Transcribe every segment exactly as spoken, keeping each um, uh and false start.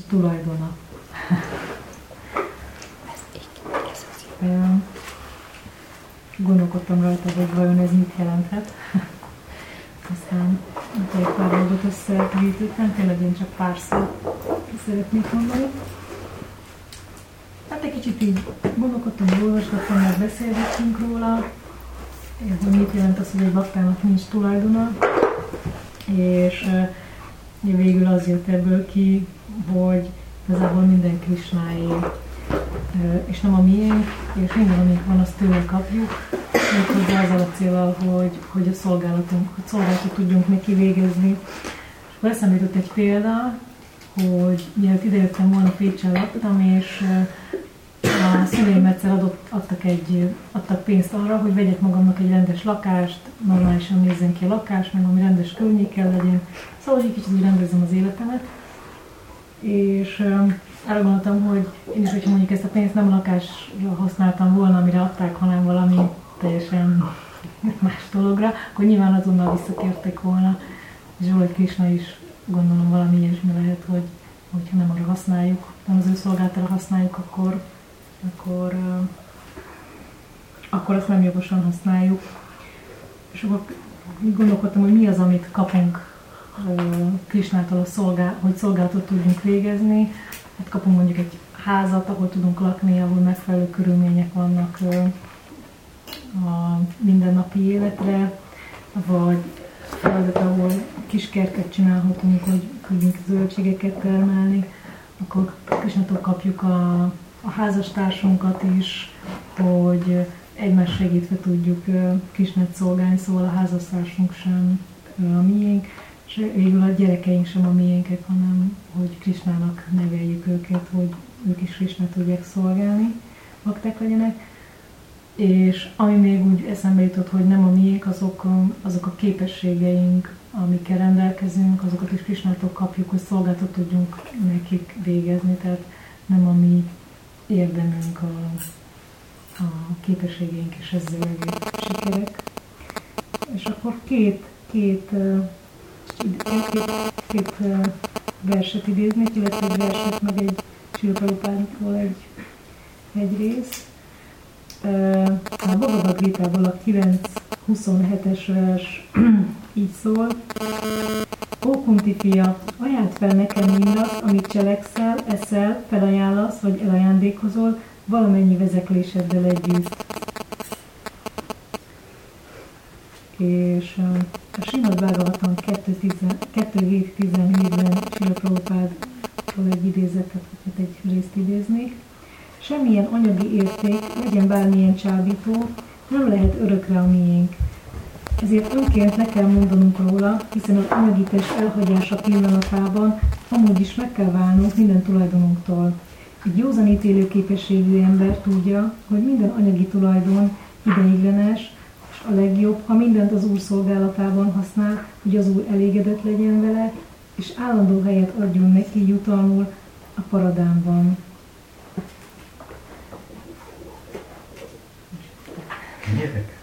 tulajdona. Gondolkodtam rajta, hogy vajon ez mit jelenthet. Aztán egy pár dolgot összegyűjtöttem, tényleg én csak pár szót szeretnék mondani. Hát egy kicsit így gondolkodtam, hogy olvasgattam, mert beszélgettünk róla, hogy mit jelent az, hogy egy baktának nincs tulajdona, és végül az jött ebből ki, hogy igazából minden Krisnáé, és nem a miénk, és minden, amink van, azt tőle kapjuk, méghozzá azzal a célral, hogy, hogy a szolgálatunk, hogy szolgálatot tudjunk neki végezni. És akkor eszembe jutott egy példa, hogy mielőtt idejöttem volna Pécsel laktam, és a szüleim egyszer adott, adtak, egy, adtak pénzt arra, hogy vegyek magamnak egy rendes lakást, normálisan nézzen ki a lakás, meg ami rendes környékkel legyen. Szóval, hogy egy kicsit úgy rendezzem az életemet. És um, arra gondoltam, hogy én is, hogyha mondjuk ezt a pénzt nem a lakásra használtam volna, amire adták, hanem valami teljesen más dologra, akkor nyilván azonnal visszakérték volna. És Zsolt Krisna is gondolom valami ilyesmi lehet, hogy hogyha nem arra használjuk, nem az ő szolgáltára használjuk, akkor, akkor, uh, akkor azt nem jogosan használjuk. És akkor gondolkodtam, hogy mi az, amit kapunk Krisnától, a szolgál, hogy szolgálatot tudjunk végezni. Hát kapunk mondjuk egy házat, ahol tudunk lakni, ahol megfelelő körülmények vannak a mindennapi életre, vagy feladat, ahol kis kertet csinálhatunk, hogy tudjunk zöldségeket termelni, akkor Krisnától kapjuk a, a házastársunkat is, hogy egymás segítve tudjuk Krisnát szolgálni, szóval a házastársunk sem a miénk, és végül a gyerekeink sem a miénkek, hanem hogy Krisnának neveljük őket, hogy ők is Krisnát tudják szolgálni, bakták legyenek. És ami még úgy eszembe jutott, hogy nem a miénk, azok, azok a képességeink, amikkel rendelkezünk, azokat is Krisnától kapjuk, hogy szolgálatot tudjunk nekik végezni, tehát nem a mi érdemünk a, a képességeink, és ezzel sikerek. És akkor két, két Két, két verset idéznék, illetve egy verset, meg egy Srila Prabhupádtól egy, egy rész. A Bhagavad Gítából a kilenc huszonhetes vers így szól. Ó Kunti fia, ajánld fel nekem mindazt, amit cselekszel, eszel, felajánlasz vagy elajándékozol valamennyi vezekléseddel együtt. És a Srimad Bhagavatam kettő hét tizenhétben Srila Prabhupádtól egy idézetet, vagy egy részt idéznék. Semmilyen anyagi érték, legyen bármilyen csábító, nem lehet örökre a miénk. Ezért önként le kell mondanunk róla, hiszen az anyagi test elhagyása pillanatában amúgy is meg kell válnunk minden tulajdonunktól. Egy józanítélő képességű ember tudja, hogy minden anyagi tulajdon ideiglenes, a legjobb, ha mindent az Úr szolgálatában használ, hogy az Úr elégedett legyen vele, és állandó helyet adjon neki jutalmul a paradámban. Gyerek!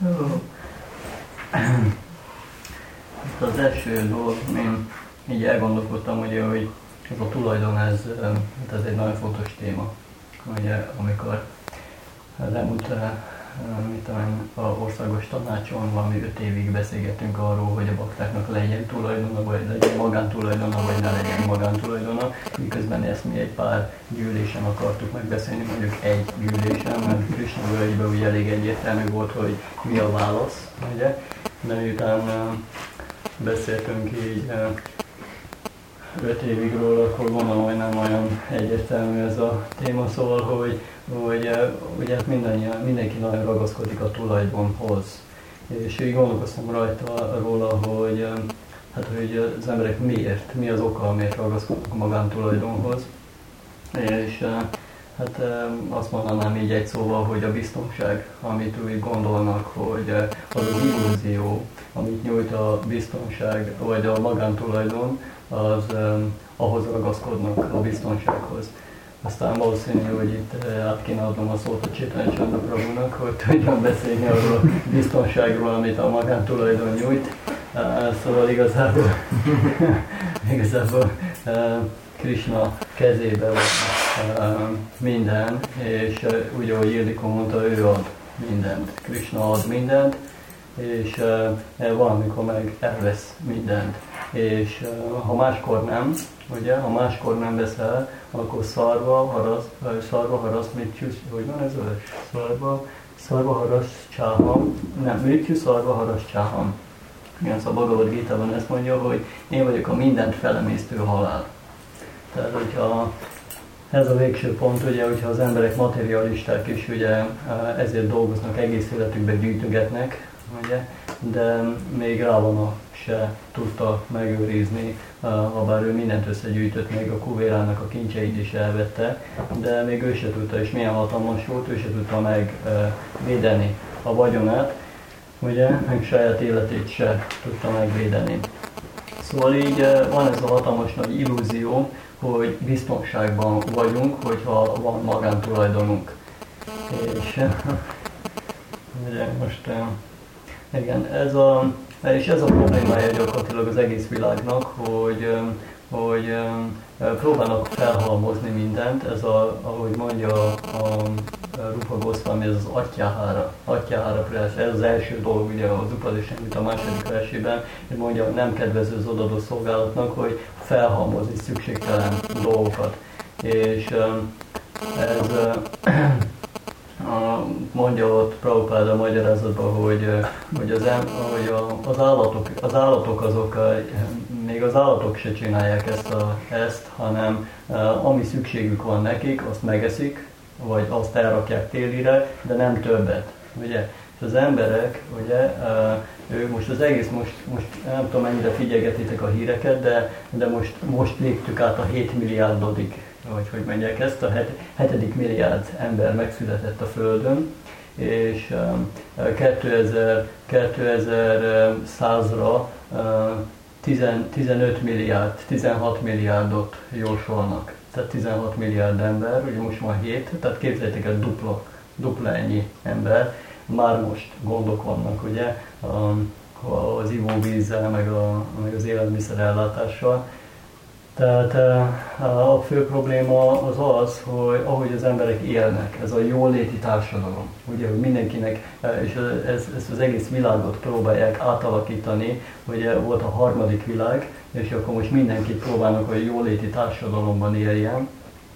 Itt az első dolog, én így elgondolkodtam, ugye, hogy ez a tulajdon, ez, ez egy nagyon fontos téma. Ugye, amikor az elmúlt mit a országos tanácson valami öt évig beszélgettünk arról, hogy a baktáknak legyen tulajdona, vagy legyen magántulajdona, vagy ne legyen magántulajdona. Miközben ezt mi egy pár gyűlésen akartuk megbeszélni, mondjuk egy gyűlésen, mert Krisna völgyben ugye elég egyértelmű volt, hogy mi a válasz, ugye? De miután beszéltünk így öt évig róla, akkor gondolom, hogy nem olyan egyértelmű ez a téma, szóval, hogy, hogy ugye mindenki nagyon ragaszkodik a tulajdonhoz. És így gondolkoztam rajta róla, hogy, hát, hogy az emberek miért, mi az oka, miért ragaszkodnak a magántulajdonhoz. És hát azt mondanám így egy szóval, hogy a biztonság, amit úgy gondolnak, hogy az az illúzió, amit nyújt a biztonság, vagy a magántulajdon, az um, ahhoz ragaszkodnak, a biztonsághoz. Aztán valószínű, hogy itt át kéne adnom a szót a Chaitanya Chandra Prabhunak, hogy tudjon beszélni arról a biztonságról, amit a magántulajdon nyújt. Uh, szóval igazából, igazából uh, Krishna kezébe van minden, és úgy, ahogy Ildikó mondta, ő ad mindent. Krishna ad mindent, és valamikor meg elvesz mindent. És ha máskor nem, ugye, ha máskor nem vesz el, akkor szarva, haraszt, szarva, haraszt, mittyű, hogy van ez a szarva, szarva, haraszt, csáham, nem, mittyű, szarva, haraszt, csáham. Igen, szóval a Bhagavad Gita-ban ezt mondja, hogy én vagyok a mindent felemésztő halál. Tehát, hogyha ez a végső pont, ugye, hogyha az emberek materialisták is, ugye, ezért dolgoznak, egész életükben gyűjtögetnek, ugye, de még Rávana se tudta megőrizni, habár ő mindent összegyűjtött, még a kuvérának a kincseit is elvette, de még ő se tudta, és milyen hatalmas volt, ő se tudta megvédeni a vagyonát, ugye, meg saját életét se tudta megvédeni. Szóval így van ez a hatalmas nagy illúzió, hogy biztonságban vagyunk, hogyha van magántulajdonunk. És ugye most igen, ez a, és ez a problémája gyakorlatilag az egész világnak, hogy, hogy próbálnak felhalmozni mindent, ez a, ahogy mondja a Rupa Goswami, ez az atyáhára, atyáhára prás, ez az első dolog, ugye az Upadishamrita a második versében, hogy mondja, nem kedvező az odadó szolgálatnak, hogy felhalmozni szükségtelen dolgokat. És ez mondja ott Prabhupáda a magyarázatban, hogy, hogy, az, hogy a, az, állatok, az állatok azok, még az állatok se csinálják ezt, a, ezt, hanem ami szükségük van nekik, azt megeszik, vagy azt elrakják télire, de nem többet. Ugye? És az emberek, ugye, ők most az egész, most, most nem tudom mennyire figyelgetitek a híreket, de, de most, most léptük át a hét milliárdodik, vagy hogy mondják ezt, a het, hetedik milliárd ember megszületett a Földön, és kétezer-százra tizenöt milliárd, tizenhat milliárdot jósolnak. Tehát tizenhat milliárd ember, ugye most már hét, tehát képzeljétek el dupla, dupla ennyi ember. Már most gondok vannak, ugye, az ivóvízzel, meg, a, meg az élelmiszerellátással. Tehát a fő probléma az az, hogy ahogy az emberek élnek, ez a jóléti társadalom, ugye, hogy mindenkinek, és ez, ezt az egész világot próbálják átalakítani, ugye volt a harmadik világ, és akkor most mindenkit próbálnak, hogy jóléti társadalomban éljen,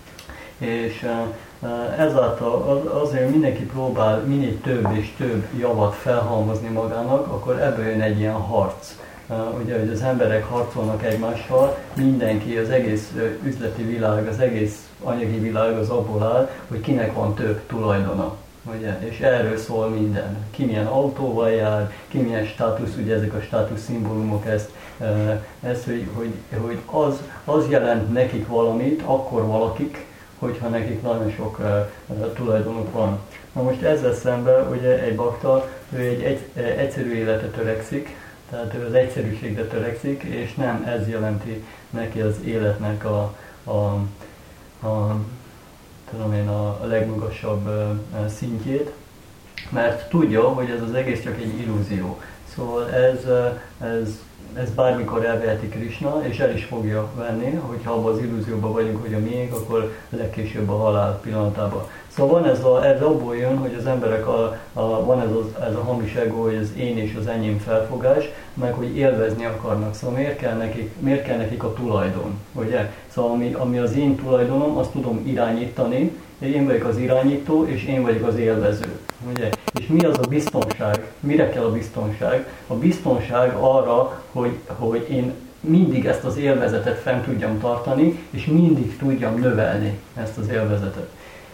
és ezáltal azért mindenki próbál minél több és több javat felhalmozni magának, akkor ebből jön egy ilyen harc. Ugye, hogy az emberek harcolnak egymással, mindenki, az egész üzleti világ, az egész anyagi világ az abból áll, hogy kinek van több tulajdona. Ugye? És erről szól minden. Ki milyen autóval jár, ki milyen státusz, ugye ezek a státusz szimbólumok, ezt, ezt hogy, hogy, hogy az, az jelent nekik valamit, akkor valakik, hogyha nekik nagyon sok uh, tulajdonuk van. Na most ezzel szemben ugye egy bakta, ő egy, egy egyszerű életet törekszik, tehát ő az egyszerűségre törekszik, és nem ez jelenti neki az életnek a, a, a, tudom én, a legmagasabb uh, szintjét, mert tudja, hogy ez az egész csak egy illúzió. Szóval ez, uh, ez ez bármikor elveheti Krishna, és el is fogja venni, hogyha abban az illúzióban vagyunk, hogy a miénk, akkor legkésőbb a halál pillanatában. Szóval van ez, a, ez abból jön, hogy az emberek, a, a, van ez, az, ez a hamis ego, hogy az én és az enyém felfogás, meg hogy élvezni akarnak. Szóval miért kell nekik, miért kell nekik a tulajdon, ugye? Szóval ami, ami az én tulajdonom, azt tudom irányítani, én vagyok az irányító, és én vagyok az élvező. Ugye? És mi az a biztonság? Mire kell a biztonság? A biztonság arra, hogy, hogy én mindig ezt az élvezetet fent tudjam tartani, és mindig tudjam növelni ezt az élvezetet.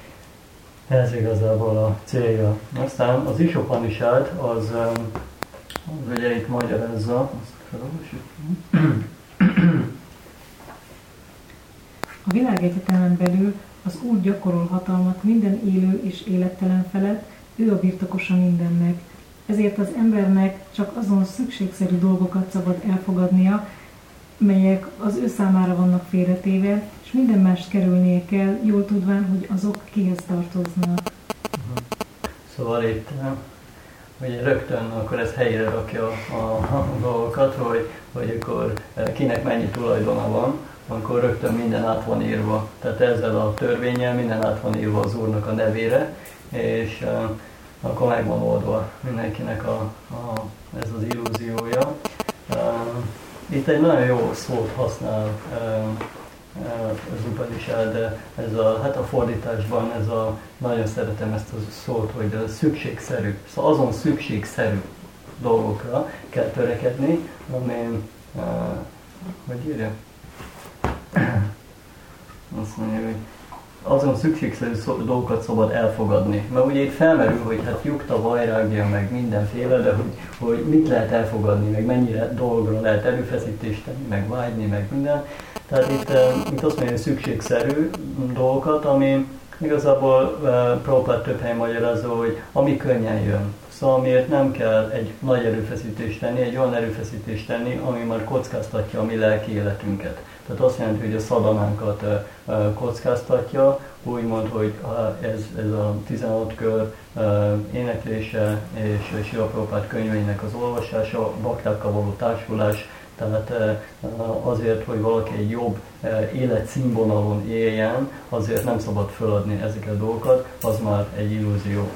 Ez igazából a célja. Aztán az Isopanishad, az, az ugye itt magyarázza, azt felolvasjuk. A világegyetemen belül az Úr gyakorol hatalmat minden élő és élettelen felett, ő a birtokosa mindennek. Ezért az embernek csak azon szükségszerű dolgokat szabad elfogadnia, melyek az ő számára vannak félretéve, és minden mást kerülnie kell, jól tudván, hogy azok kihez tartoznak. Szóval itt ugye rögtön akkor ez helyre rakja a, a, a dolgokat, hogy, hogy akkor kinek mennyi tulajdona van. akkor rögtön minden át van írva. Tehát ezzel a törvénnyel minden át van írva az Úrnak a nevére, és uh, akkor meg van oldva mindenkinek a, a, ez az illúziója. Uh, itt egy nagyon jó szót használ uh, az Upanishad, de ez a, hát a fordításban ez a, nagyon szeretem ezt a szót, hogy a szükségszerű, szóval azon szükségszerű dolgokra kell törekedni, amin, uh, hogy írja? Azt mondja, hogy azon szükségszerű dolgokat szabad elfogadni. Mert ugye itt felmerül, hogy hát jukta, vajrágja, meg mindenféle, de hogy, hogy mit lehet elfogadni, meg mennyire dolgra lehet erőfeszítést tenni, meg vágyni, meg minden. Tehát itt, itt azt mondja, hogy szükségszerű dolgokat, ami igazából uh, Prabhupád több helyen magyarázza, hogy ami könnyen jön. Szóval miért nem kell egy nagy erőfeszítést tenni, egy olyan erőfeszítést tenni, ami már kockáztatja a mi lelki életünket. Tehát azt jelenti, hogy a szadanánkat uh, uh, kockáztatja, úgymond, hogy uh, ez, ez a tizenhat kör uh, éneklése és Srila Prabhupád könyveinek az olvasása, baktákkal való társulás, tehát uh, azért, hogy valaki egy jobb uh, életszínvonalon éljen, azért nem szabad feladni ezeket a dolgokat, az már egy illúzió.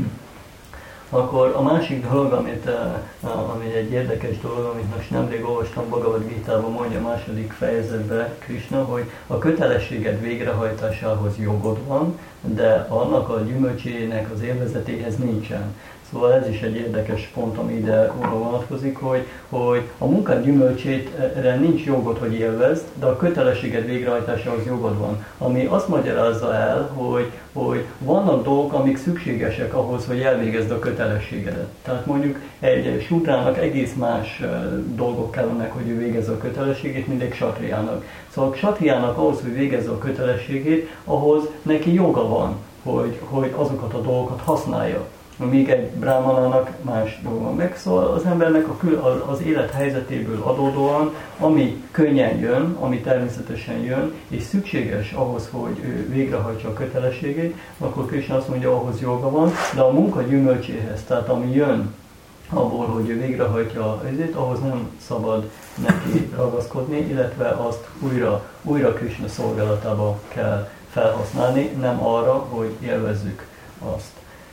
Akkor a másik dolog, amit, ami egy érdekes dolog, amit most nemrég olvastam Bhagavad Gitában, mondja a második fejezetben Krishna, hogy a kötelességed végrehajtásához jogod van, de annak a gyümölcsének az élvezetéhez nincsen. Szóval ez is egy érdekes pont, ami ide vonatkozik, hogy, hogy a munkád gyümölcsétre nincs jogod, hogy élvezd, de a kötelességed végrehajtásához jogod van. Ami azt magyarázza el, hogy, hogy vannak dolgok, amik szükségesek ahhoz, hogy elvégezd a kötelességedet. Tehát mondjuk egy sudrának egész más dolgok kellenek, hogy ő végezze a kötelességét, mint egy satriának. Szóval a satriának ahhoz, hogy végezze a kötelességét, ahhoz neki joga van, hogy, hogy azokat a dolgokat használja. Míg egy brámanának más dolga van meg, szóval az embernek a kül, az élet helyzetéből adódóan, ami könnyen jön, ami természetesen jön, és szükséges ahhoz, hogy ő végrehajtsa a kötelességét, akkor Krishna azt mondja, ahhoz joga van, de a munka gyümölcséhez, tehát ami jön abból, hogy ő végrehajtja ezért, ahhoz nem szabad neki ragaszkodni, illetve azt újra, újra Krishna szolgálatába kell felhasználni, nem arra, hogy élvezzük azt.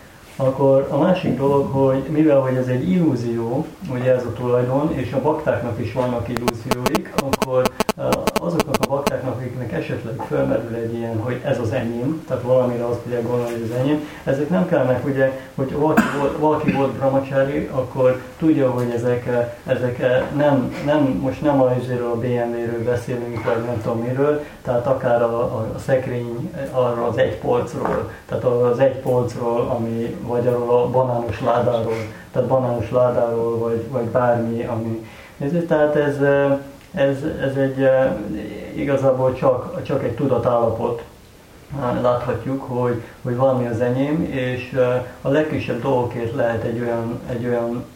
Akkor a másik dolog, hogy mivel hogy ez egy illúzió, ugye ez a tulajdon, és a baktáknak is vannak illúzióik, akkor azoknak a baktáknak, akiknek esetleg felmerül egy ilyen, hogy ez az enyém, tehát valamire azt tudják gondolni, hogy ez enyém, ezek nem kellnek, ugye, hogy valaki volt, valaki volt brahmacsári, akkor tudja, hogy ezek, ezek nem, nem, most nem azért a bé em vé-ről beszélünk, vagy nem tudom miről, tehát akár a, a, a szekrény arra az egy polcról, tehát arra az egy polcról, ami, vagy arról a banános ládáról, tehát banános ládáról, vagy, vagy bármi, ami, ezért, tehát ez, ez, ez egy igazából csak, csak egy tudatállapot. Láthatjuk, hogy, hogy valami az enyém, és a legkisebb dolgokért lehet egy olyan, egy olyan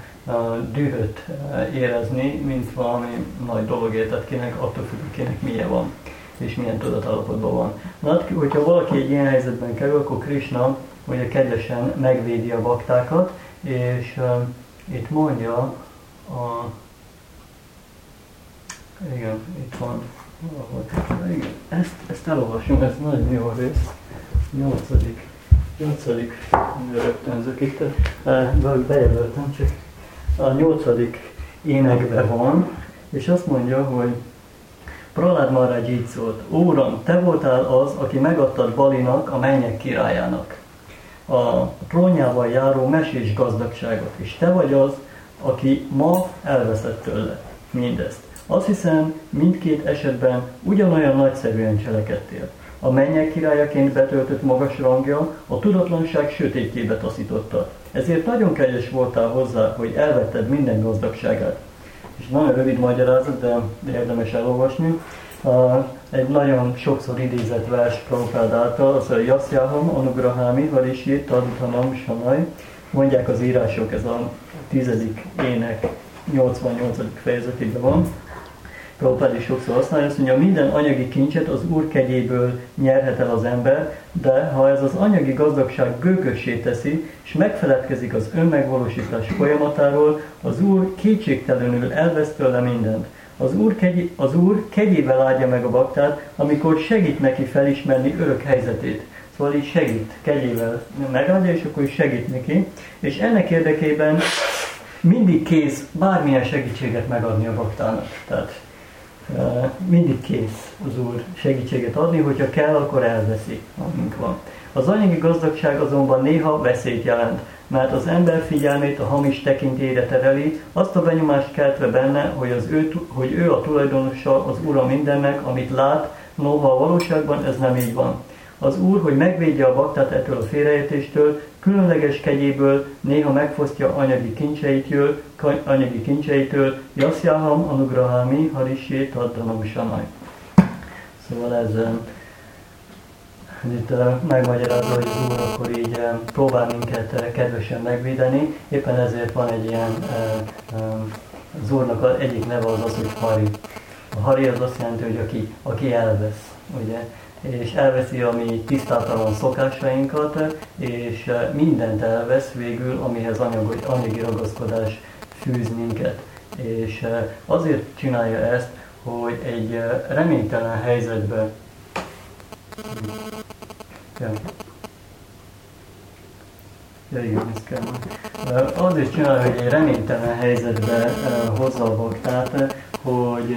dühöt érezni, mint valami nagy dologért, tehát kinek, attól függ, kinek milyen van, és milyen tudatállapotban van. Na, hogyha valaki egy ilyen helyzetben kerül, akkor Krishna ugye kedvesen megvédi a baktákat, és uh, itt mondja a... Igen, itt van. Igen, ezt, ezt elolvasom, ez nagyon jó rész. Nyolcadik. Nyolcadik. Rögtönzök itt. Bejelöltem, csak a nyolcadik énekben van, és azt mondja, hogy Prahlad Maharaj így szólt: Óram, te voltál az, aki megadtad Balinak, a mennyek királyának a trónjával járó mesés gazdagságot, és te vagy az, aki ma elveszett tőle mindezt. Azt hiszem, mindkét esetben ugyanolyan nagyszerűen cselekedtél. A mennyek királyaként betöltött magas rangja a tudatlanság sötétjébe taszította. Ezért nagyon kegyes voltál hozzá, hogy elvetted minden gazdagságát. És nagyon rövid magyarázat, de érdemes elolvasni. Uh, egy nagyon sokszor idézett vers Prabhupád által, az a Yasyaham Anugrahami Varishi Tadutanam Sanai. Mondják az írások, ez a tizedik ének nyolcvannyolcadik fejezetében van. Prabhupád is sokszor használja, azt mondja, minden anyagi kincset az Úr kegyéből nyerhet el az ember, de ha ez az anyagi gazdagság gőgössé teszi, és megfeledkezik az önmegvalósítás folyamatáról, az Úr kétségtelenül elvesz tőle mindent. Az Úr, kegy, az Úr kegyével áldja meg a baktát, amikor segít neki felismerni örök helyzetét. Szóval így segít, kegyével megáldja, és akkor is segít neki. És ennek érdekében mindig kész bármilyen segítséget megadni a baktának. Tehát uh, mindig kész az Úr segítséget adni, hogyha kell, akkor elveszi, amink van. Az anyagi gazdagság azonban néha veszélyt jelent, mert az ember figyelmét a hamis tekintélyre tereli, azt a benyomást keltve benne, hogy, az ő, hogy ő a tulajdonosa, az ura mindennek, amit lát, noha a valóságban ez nem így van. Az Úr, hogy megvédje a baktát ettől a félreértéstől, különleges kegyéből néha megfosztja anyagi kincseitől, anyagi kincseitől, Jaszjáham anugrahami harisé taddanamsanaj. Szóval ez itt megmagyarázza, hogy az Úr akkor így próbál minket kedvesen megvédeni, éppen ezért van egy ilyen, az Úrnak egyik neve az az, hogy Hari. A Hari az azt jelenti, hogy aki, aki elvesz, ugye? És elveszi a mi tisztátalan szokásainkat, és mindent elvesz végül, amihez anyagi, anyagi ragaszkodás fűz minket. És azért csinálja ezt, hogy egy reménytelen helyzetbe ja. Ja, igen, ez kell. Azért csinálja, hogy egy reménytelen helyzetbe hozza a baktát, hogy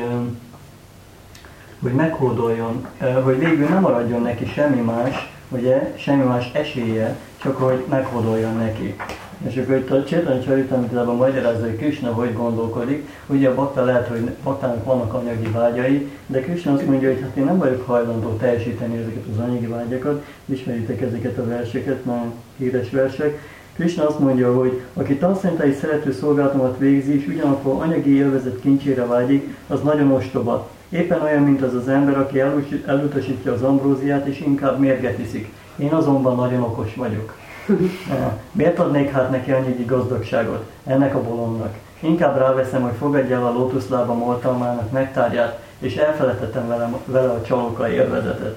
hogy meghódoljon, hogy végül nem maradjon neki semmi más, ugye, semmi más esélye, csak hogy meghódoljon neki. És akkor itt a Csétanya Csaritamritában magyarázza, hogy Krisna hogy gondolkodik. Ugye a bakta lehet, hogy baktának vannak anyagi vágyai, de Krisna azt mondja, hogy hát én nem vagyok hajlandó teljesíteni ezeket az anyagi vágyakat, ismeritek ezeket a verseket, nagyon híres versek. Krisna azt mondja, hogy aki tanszentei szerető szolgálatomat végzi, és ugyanakkor anyagi élvezet kincsére vágyik, az nagyon ostoba. Éppen olyan, mint az az ember, aki elutasítja az ambróziát, és inkább mérget iszik. Én azonban nagyon okos vagyok. Miért adnék hát neki anyagi gazdagságot? Ennek a bolondnak. Inkább ráveszem, hogy fogadja el a lótuszlába oltalmának nektárját, és elfelejtettem vele, vele a csalóka élvezetet.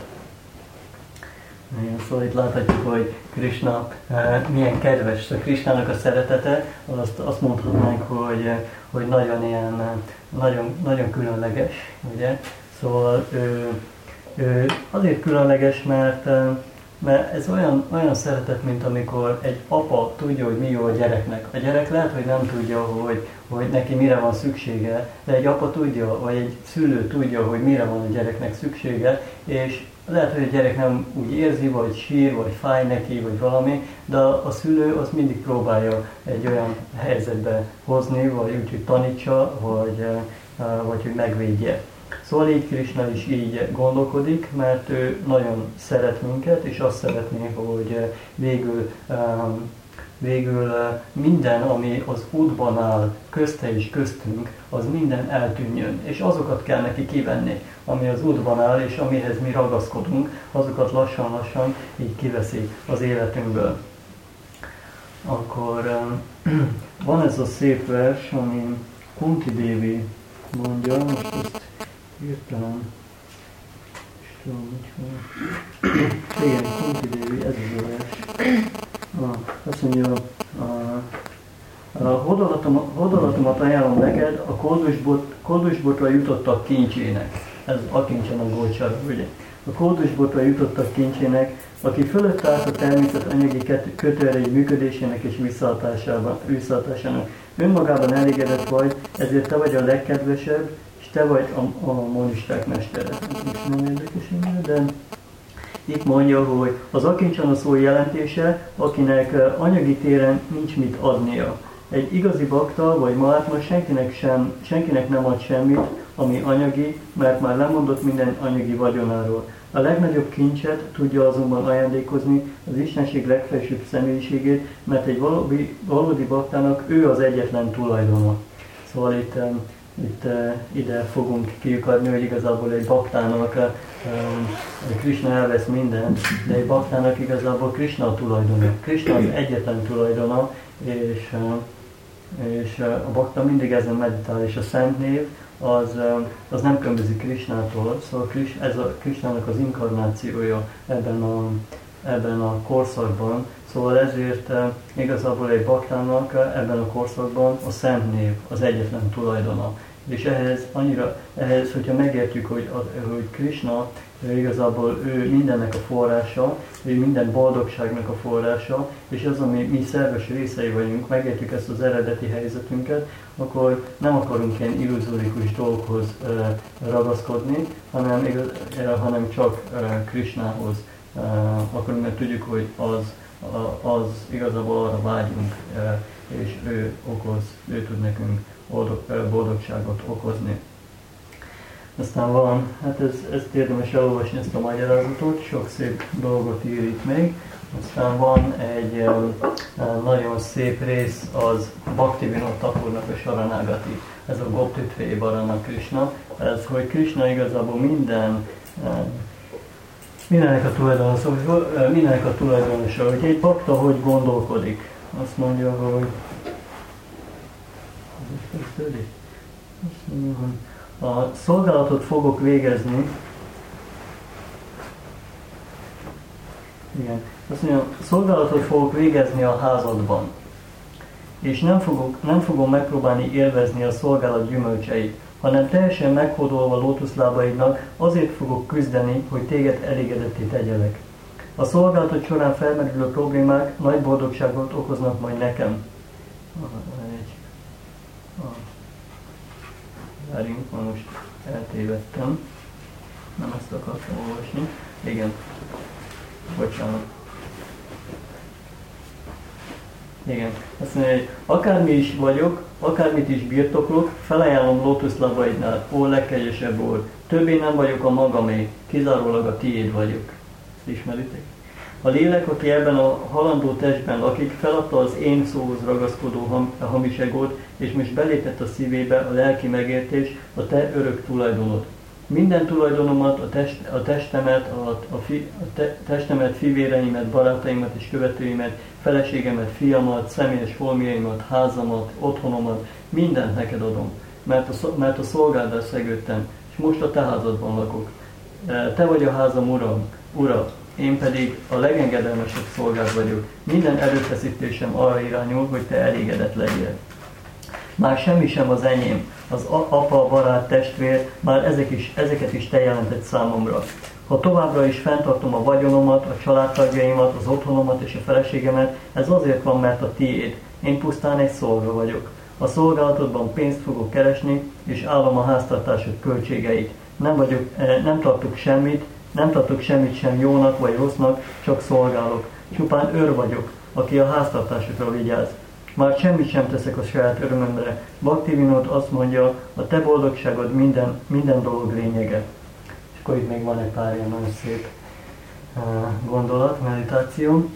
Szóval itt láthatjuk, hogy Krisna eh, milyen kedves. A Krisnának a szeretete, azt, azt mondhatnánk, hogy, hogy nagyon ilyen, nagyon, nagyon különleges, ugye? Szóval ő, ő azért különleges, mert, mert ez olyan, olyan szeretet, mint amikor egy apa tudja, hogy mi jó a gyereknek. A gyerek lehet, hogy nem tudja, hogy, hogy neki mire van szüksége, de egy apa tudja, vagy egy szülő tudja, hogy mire van a gyereknek szüksége, és lehet, hogy a gyerek nem úgy érzi, vagy sír, vagy fáj neki, vagy valami, de a szülő az mindig próbálja egy olyan helyzetbe hozni, vagy úgy, hogy tanítsa, vagy, vagy hogy megvédje. Szóval így Krisna is így gondolkodik, mert ő nagyon szeret minket, és azt szeretné, hogy végül, végül minden, ami az útban áll, közte és köztünk, az minden eltűnjön, és azokat kell neki kivenni, ami az útban áll, és amihez mi ragaszkodunk, azokat lassan-lassan így kiveszi az életünkből. Akkor van ez a szép vers, ami Kunti Dévi mondja, most ezt hirtelen is tudom, hogy hol. Igen, Kunti Dévi, ez az a vers. Ah, azt mondja, a A hódolatomat ajánlom neked, a koldusbotra jutottak kincsének. Ez a kincsen a Gócsara, ugye? A koldusbotra jutottak kincsének, aki fölött állt a természet anyagi kötőeregy működésének és visszahatásának. Önmagában elégedett vagy, ezért te vagy a legkedvesebb, és te vagy a, a monisták mestere. Ez is nem érdekes, de itt mondja, hogy az akincsan szó jelentése, akinek anyagi téren nincs mit adnia. Egy igazi bakta vagy mahatma senkinek, sem, senkinek nem ad semmit, ami anyagi, mert már lemondott minden anyagi vagyonáról. A legnagyobb kincset tudja azonban ajándékozni az Istenség legfelsőbb személyiségét, mert egy valódi, valódi baktának ő az egyetlen tulajdona. Szóval itt, itt ide fogunk kiukadni, hogy igazából egy baktának Krisna elvesz mindent, de egy baktának igazából Krisna a tulajdona. Krisna az egyetlen tulajdona, és és a bakta mindig ezen meditál, és a szent név az, az nem különbözik Krisnától, szóval ez a Krisnának az inkarnációja ebben a, ebben a korszakban, szóval ezért igazából egy baktának ebben a korszakban a szent név az egyetlen tulajdona, És ehhez annyira, ehhez, hogyha megértjük, hogy, hogy Krishna igazából ő mindennek a forrása, ő minden boldogságnak a forrása, és az, ami mi szerves részei vagyunk, megértjük ezt az eredeti helyzetünket, akkor nem akarunk ilyen illuzórikus dolgokhoz ragaszkodni, hanem, igaz, hanem csak Krishnához akarunk, mert tudjuk, hogy az, az igazából arra vágyunk, és ő okoz, ő tud nekünk boldog, boldogságot okozni. Aztán van, hát ez, ezt érdemes elolvasni, ezt a magyarázatot, sok szép dolgot ír itt még. Aztán van egy uh, nagyon szép rész, az Bhaktivinoda Thakurnak a Saranagati, ez a Goptitve Varana Krishna, ez, hogy Krishna igazából minden, uh, mindennek a tulajdonosa, uh, mindennek a tulajdonosa, hogy egy bakta hogy gondolkodik. Azt mondja, hogy azt mondja, hogy a szolgálatot fogok végezni. Igen. Azt mondja, szolgálatot fogok végezni a házadban, és nem, fogok, nem fogom megpróbálni élvezni a szolgálat gyümölcseit, hanem teljesen meghódolva lótuszlábaidnak azért fogok küzdeni, hogy téged elégedetté tegyelek. A szolgálatot során felmerülő problémák nagy boldogságot okoznak majd nekem. Várjunk, ma most eltévedtem. Nem ezt akartam olvasni. Igen. Bocsánat. Igen. Azt mondja, hogy akármi is vagyok, akármit is birtoklok, felajánlom lótuszlábaidnál, ó legkegyesebb úr. Többé nem vagyok a magamé, kizárólag a tiéd vagyok. Ezt ismeritek? A lélek, aki ebben a halandó testben lakik, feladta az én szóhoz ragaszkodó ham, hamis egót, és most belépett a szívébe a lelki megértés, a te örök tulajdonod. Minden tulajdonomat, a, test, a testemet, a, a, fi, a te, testemet, fivéreimet, barátaimat és követőimet, feleségemet, fiamat, személyes holmiaimat, házamat, otthonomat, mindent neked adom, mert a, mert a szolgáddal szegődtem, és most a te házadban lakok. Te vagy a házam ura, ura, én pedig a legengedelmesebb szolgád vagyok. Minden erőfeszítésem arra irányul, hogy te elégedett legyél. Már semmi sem az enyém, az apa, barát, testvér, már ezek is, ezeket is te jelentett számomra. Ha továbbra is fenntartom a vagyonomat, a családtagjaimat, az otthonomat és a feleségemet, ez azért van, mert a tiéd. Én pusztán egy szolga vagyok. A szolgálatodban pénzt fogok keresni, és állom a háztartásod költségeit. Nem vagyok, nem tartok semmit, nem tartok semmit sem jónak vagy rossznak, csak szolgálok. Csupán őr vagyok, aki a háztartásokra vigyáz. Már semmit sem teszek a saját örömömre. Bhaktivinoda azt mondja, a te boldogságod minden, minden dolog lényege. És akkor itt még van egy pár ilyen nagyon szép uh, gondolat, meditáció.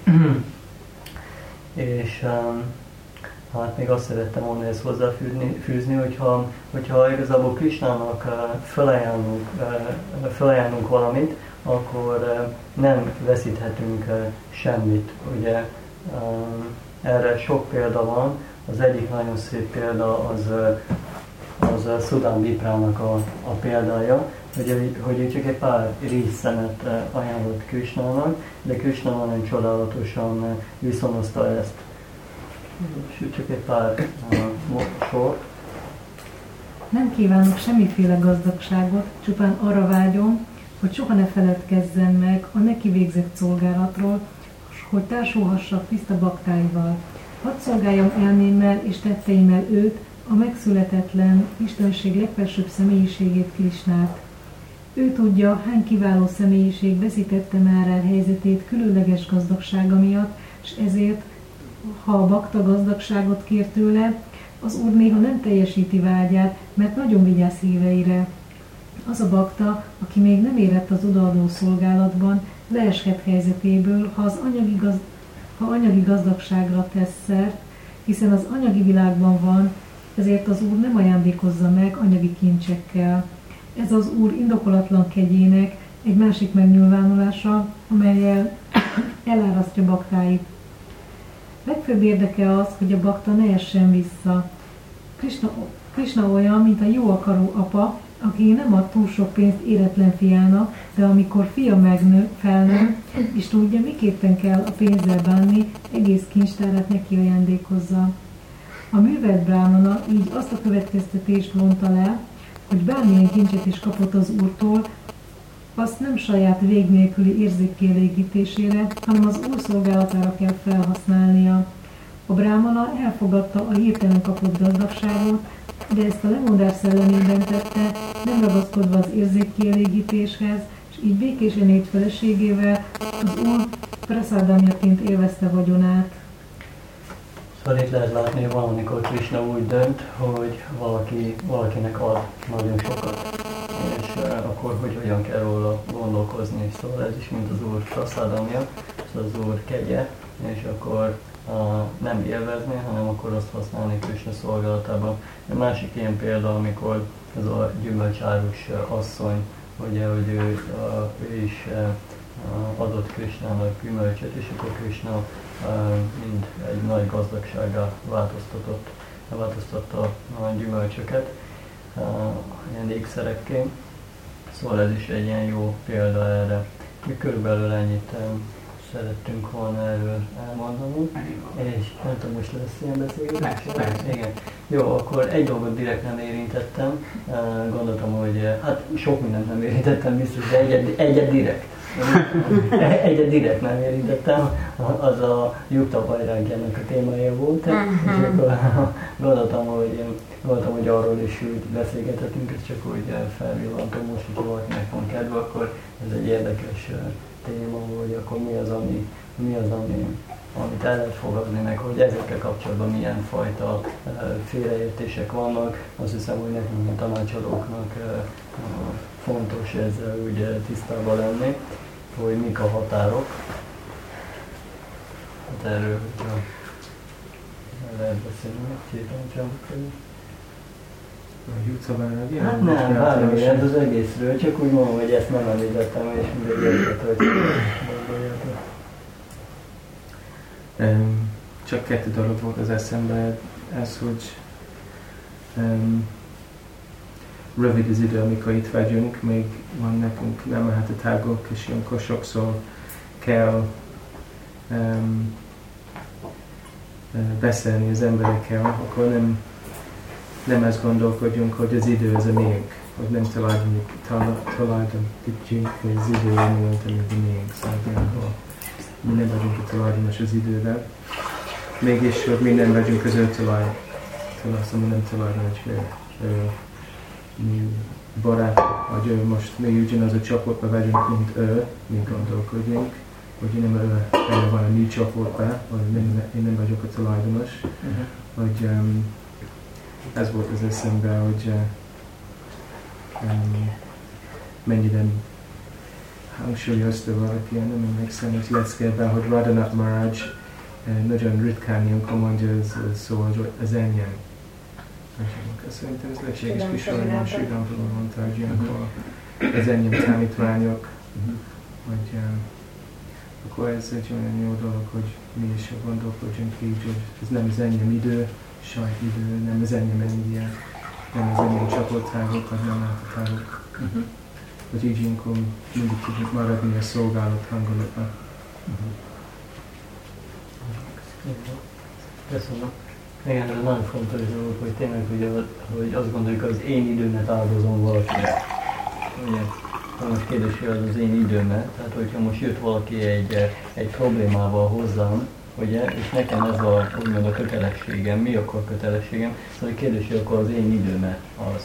És um, hát még azt szerettem volna ezt hozzáfűzni, fűzni, hogyha, hogyha igazából Krishnának uh, felajánlunk, uh, felajánlunk valamit, akkor uh, nem veszíthetünk uh, semmit. Ugye, um, erre sok példa van. Az egyik nagyon szép példa az, az Sudán Viprának a, a példája, hogy, hogy ő csak egy pár rizszemet ajánlott Krishnának, de Krishna nagyon csodálatosan viszonozta ezt. És csak egy pár uh, sor. Nem kívánok semmiféle gazdagságot, csupán arra vágyom, hogy soha ne feledkezzen meg a neki végzett szolgálatról, hogy társulhassak tiszta baktáival. Hadd szolgáljam elmémmel és tetteimmel őt, a megszületetlen Istenség legfelsőbb személyiségét, Krishnát. Ő tudja, hány kiváló személyiség veszítette már el helyzetét különleges gazdagsága miatt, és ezért, ha a bakta gazdagságot kér tőle, az Úr néha nem teljesíti vágyát, mert nagyon vigyáz híveire. Az a bakta, aki még nem érett az odaadó szolgálatban, leeshet helyzetéből, ha, az anyagi, gaz... ha anyagi gazdagságra tesz szert, hiszen az anyagi világban van, ezért az Úr nem ajándékozza meg anyagi kincsekkel. Ez az Úr indokolatlan kegyének egy másik megnyilvánulása, amellyel elárasztja baktáit. Legfőbb érdeke az, hogy a bakta ne essen vissza. Krishna, Krishna olyan, mint a jó akaró apa, aki nem ad túl sok pénzt éretlen fiának, de amikor fia megnő, felnő, és tudja, miképpen kell a pénzzel bánni, egész kincstárát neki ajándékozza. A művelt brámana így azt a következtetést vonta le, hogy bármilyen kincset is kapott az úrtól, azt nem saját vég nélküli érzékkielégítésére, hanem az úr szolgálatára kell felhasználnia. A brámana elfogadta a hirtelen kapott gazdagságot, de ezt a lemondás szellemében tette, nem ragaszkodva az érzékkielégítéshez, és így békésen élt feleségével, az úr praszádamjaként élvezte vagyonát. Szóval itt lehet látni, hogy valamikor Krishna úgy dönt, hogy valaki, valakinek ad nagyon sokat, és uh, akkor hogy hogyan kell róla gondolkozni. Szóval ez is mint az úr praszádamja, szóval az úr kegye, és akkor uh, nem élvezni, hanem akkor azt használni Krishna szolgálatában. A másik ilyen példa, amikor ez a gyümölcsárus asszony, ugye, hogy ő, uh, ő is uh, adott Krishnának gyümölcsöt, és akkor Krishna uh, mind egy nagy gazdagsággá változtatott, változtatta a gyümölcsöket uh, ilyen ékszerekként. Szóval ez is egy ilyen jó példa erre. Mi körülbelül ennyit um, szerettünk volna erről elmondani, és nem tudom, most lesz ilyen beszélgetés? Igen. Jó, akkor egy dolgot direkt nem érintettem, gondoltam, hogy hát sok mindent nem érintettem biztos, de egyet, egyet direkt. Egyet direkt nem érintettem, az a Jukta Bajrágjának a témája volt, és akkor gondoltam, hogy, gondoltam, hogy arról is úgy beszélgethetünk, ez csak úgy felvillantom most, hogy valakinek van kedve, akkor ez egy érdekes téma, hogy akkor mi az, ami, mi az, ami, amit el lehet fogadni, meg hogy ezekkel kapcsolatban milyen fajta uh, félreértések vannak. Azt hiszem, hogy nekünk, mint tanácsadóknak uh, uh, fontos ezzel ugye tisztában lenni, hogy mik a határok. Hát erről uh, lehet beszélni, két tanácsadók. Hát nem, bármi, ez az egészről, csak úgy mondom, hogy ezt nem említettem, és mindegy értet, hogy gondoljátok. Um, csak kettő dolog volt az eszembe, ez, hogy um, rövid az idő, amikor itt vagyunk, még van nekünk nem mehetetárgok, és ilyenkor sokszor kell um, beszélni az emberekkel, akkor nem nem ezt gondolkodjunk, hogy az idő az a miénk, hogy nem tulajdonítjuk az idő, mint a miénk. Szóval mi nem vagyunk a tulajdonos az időben. Mégis, hogy mi nem vagyunk az ő tulaj, szóval nem tulajdonos, ő, mi barátok, vagy ő most mi ugyanaz a csoportban vagyunk, mint ő, mi gondolkodjunk, hogy én nem ő, ő van a mi csoportban, vagy én, én nem vagyok a tulajdonos, uh-huh. hogy um, ez volt az eszembe, hogy um, mennyire hangsúlyozta valaki, nem emlékszem, hogy leckében, hogy Radhanath Maharaj uh, nagyon ritkán ilyenkor mondja az, az szó, hogy az enyém. Szerintem ez lehetséges kisorolni, Sri Ramprabhu mondta, hogy ilyenkor az enyém tanítványok, hogy um, akkor ez egy olyan jó dolog, hogy mi is gondolkodjunk így, hogy ez nem az enyém idő, saját idő, nem az enyém energia, nem az enyém csatortágok, vagy nem láthatágok. Uh-huh. Hogy így ilyenkor mindig tudjuk maradni a szolgálat hangulatban. Uh-huh. Köszönöm. Igen, ez nagyon fontos dolog, hogy tényleg, hogy, hogy azt gondoljuk, hogy az én időmet áldozom valakire. Ugye, most kérdés, hogy az az én időmet, tehát hogyha most jött valaki egy, egy problémával hozzám, ugye, és nekem ez a, úgymond a kötelességem, mi akkor kötelességem, szóval a kérdés, hogy akkor az én időmet az.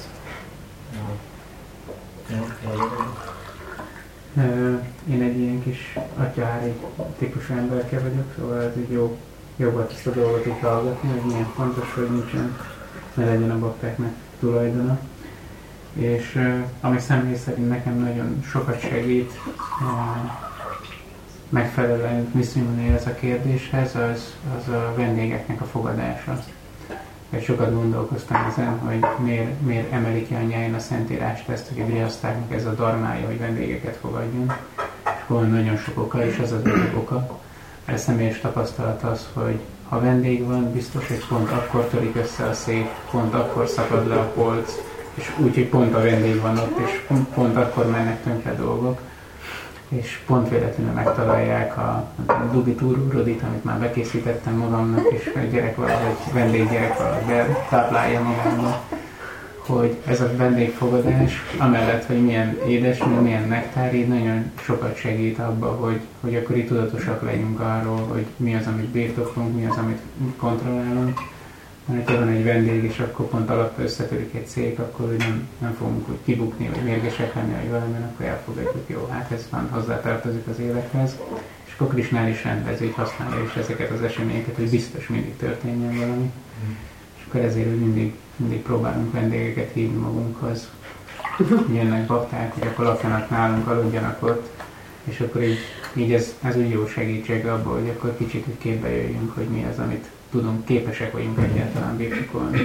Én egy ilyen kis atyahári típusú emberke vagyok, szóval ez így jó, jó volt ezt a dolgot így hallgatni, hogy milyen fontos, hogy nincsen, ne legyen a baktáknak tulajdona. És uh, ami személy szerint nekem nagyon sokat segít uh, megfelelően viszonyulni ez a kérdéshez, az, az a vendégeknek a fogadása. És sokat gondolkoztam ezen, hogy miért, miért emelik ki a nyáján a Szentírást ezt, hogy a grihasztáknak ez a dharmája, hogy vendégeket fogadjon. És van nagyon sok oka, és az az egyik oka. A személyes tapasztalat az, hogy ha vendég van, biztos, hogy pont akkor törik össze a szék, pont akkor szakad le a polc, és úgy, hogy pont a vendég van ott, és pont, pont akkor mennek tönkre dolgok. és pont véletlenül megtalálják a, a Dubi túrórodit, amit már bekészítettem magamnak, és a gyerek valahogy, vendéggyerek valahogy betáplálja magába, hogy ez a vendégfogadás, amellett, hogy milyen édesmű, milyen nektár, így nagyon sokat segít abba, hogy, hogy akkor itt tudatosak legyünk arról, hogy mi az, amit birtoklunk, mi az, amit kontrollálunk. Mert ha van egy vendég, és akkor pont alatt összetörik egy szék, akkor hogy nem, nem fogunk úgy kibukni, vagy mérgesek lenni, vagy valami, akkor elfogadjuk, jó, hát ez van, hozzátartozik az élethez. És akkor Krishnál is rendez, így használja is ezeket az eseményeket, hogy biztos mindig történjen valami. Mm. És akkor ezért hogy mindig, mindig próbálunk vendégeket hívni magunkhoz. Jönnek bakták, hogy akkor lakjanak nálunk, aludjanak ott, és akkor így, így ez, ez úgy jó segítség abból, hogy akkor kicsit úgy képbe jöjjünk, hogy mi az, amit tudunk, képesek vagyunk egyáltalán birtokolni.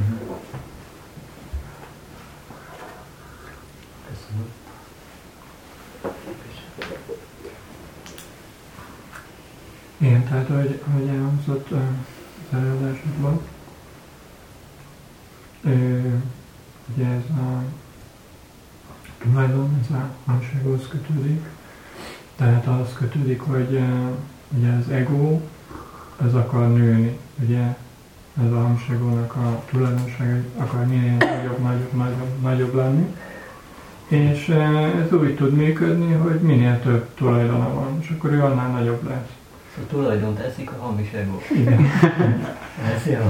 Köszönöm. Igen, tehát ahogy, ahogy elhangzott az előadásokban, ugye ez a tulajdon, ez a hamsághoz kötődik, tehát az kötődik, hogy ugye az ego, az akar nőni, ugye ez a hamságónak a tulajdonsága, akar minél nagyobb, nagyobb, nagyobb, nagyobb lenni, és ez úgy tud működni, hogy minél több tulajdona van, és akkor ő annál nagyobb lesz. A tulajdont eszik a hamis ego. Igen. Ez jó.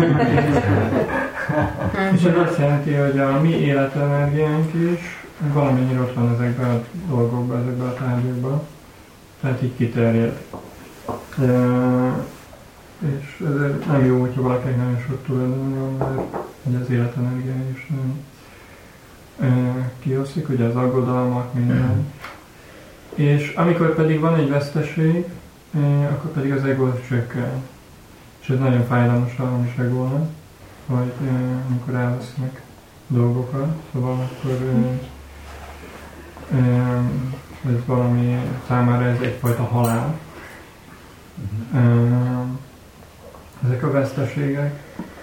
És ez azt jelenti, hogy a mi életenergiánk is valamennyire ott van ezekben a dolgokban, ezekben a tárgyakban, tehát így kiterjed. Uh, és ez nem jó, hogyha valakinek nagyon sok tulajdon van, mert ugye az életenergia is nem uh, kioszlik, ugye az aggodalmak, minden. És amikor pedig van egy veszteség, uh, akkor pedig az ego csökken. És ez nagyon fájdalmas a hamis egónak, hogy uh, amikor elvesznek dolgokat, szóval akkor uh, uh, ez valami számára ez egyfajta halál. Uh, ezek a veszteségek,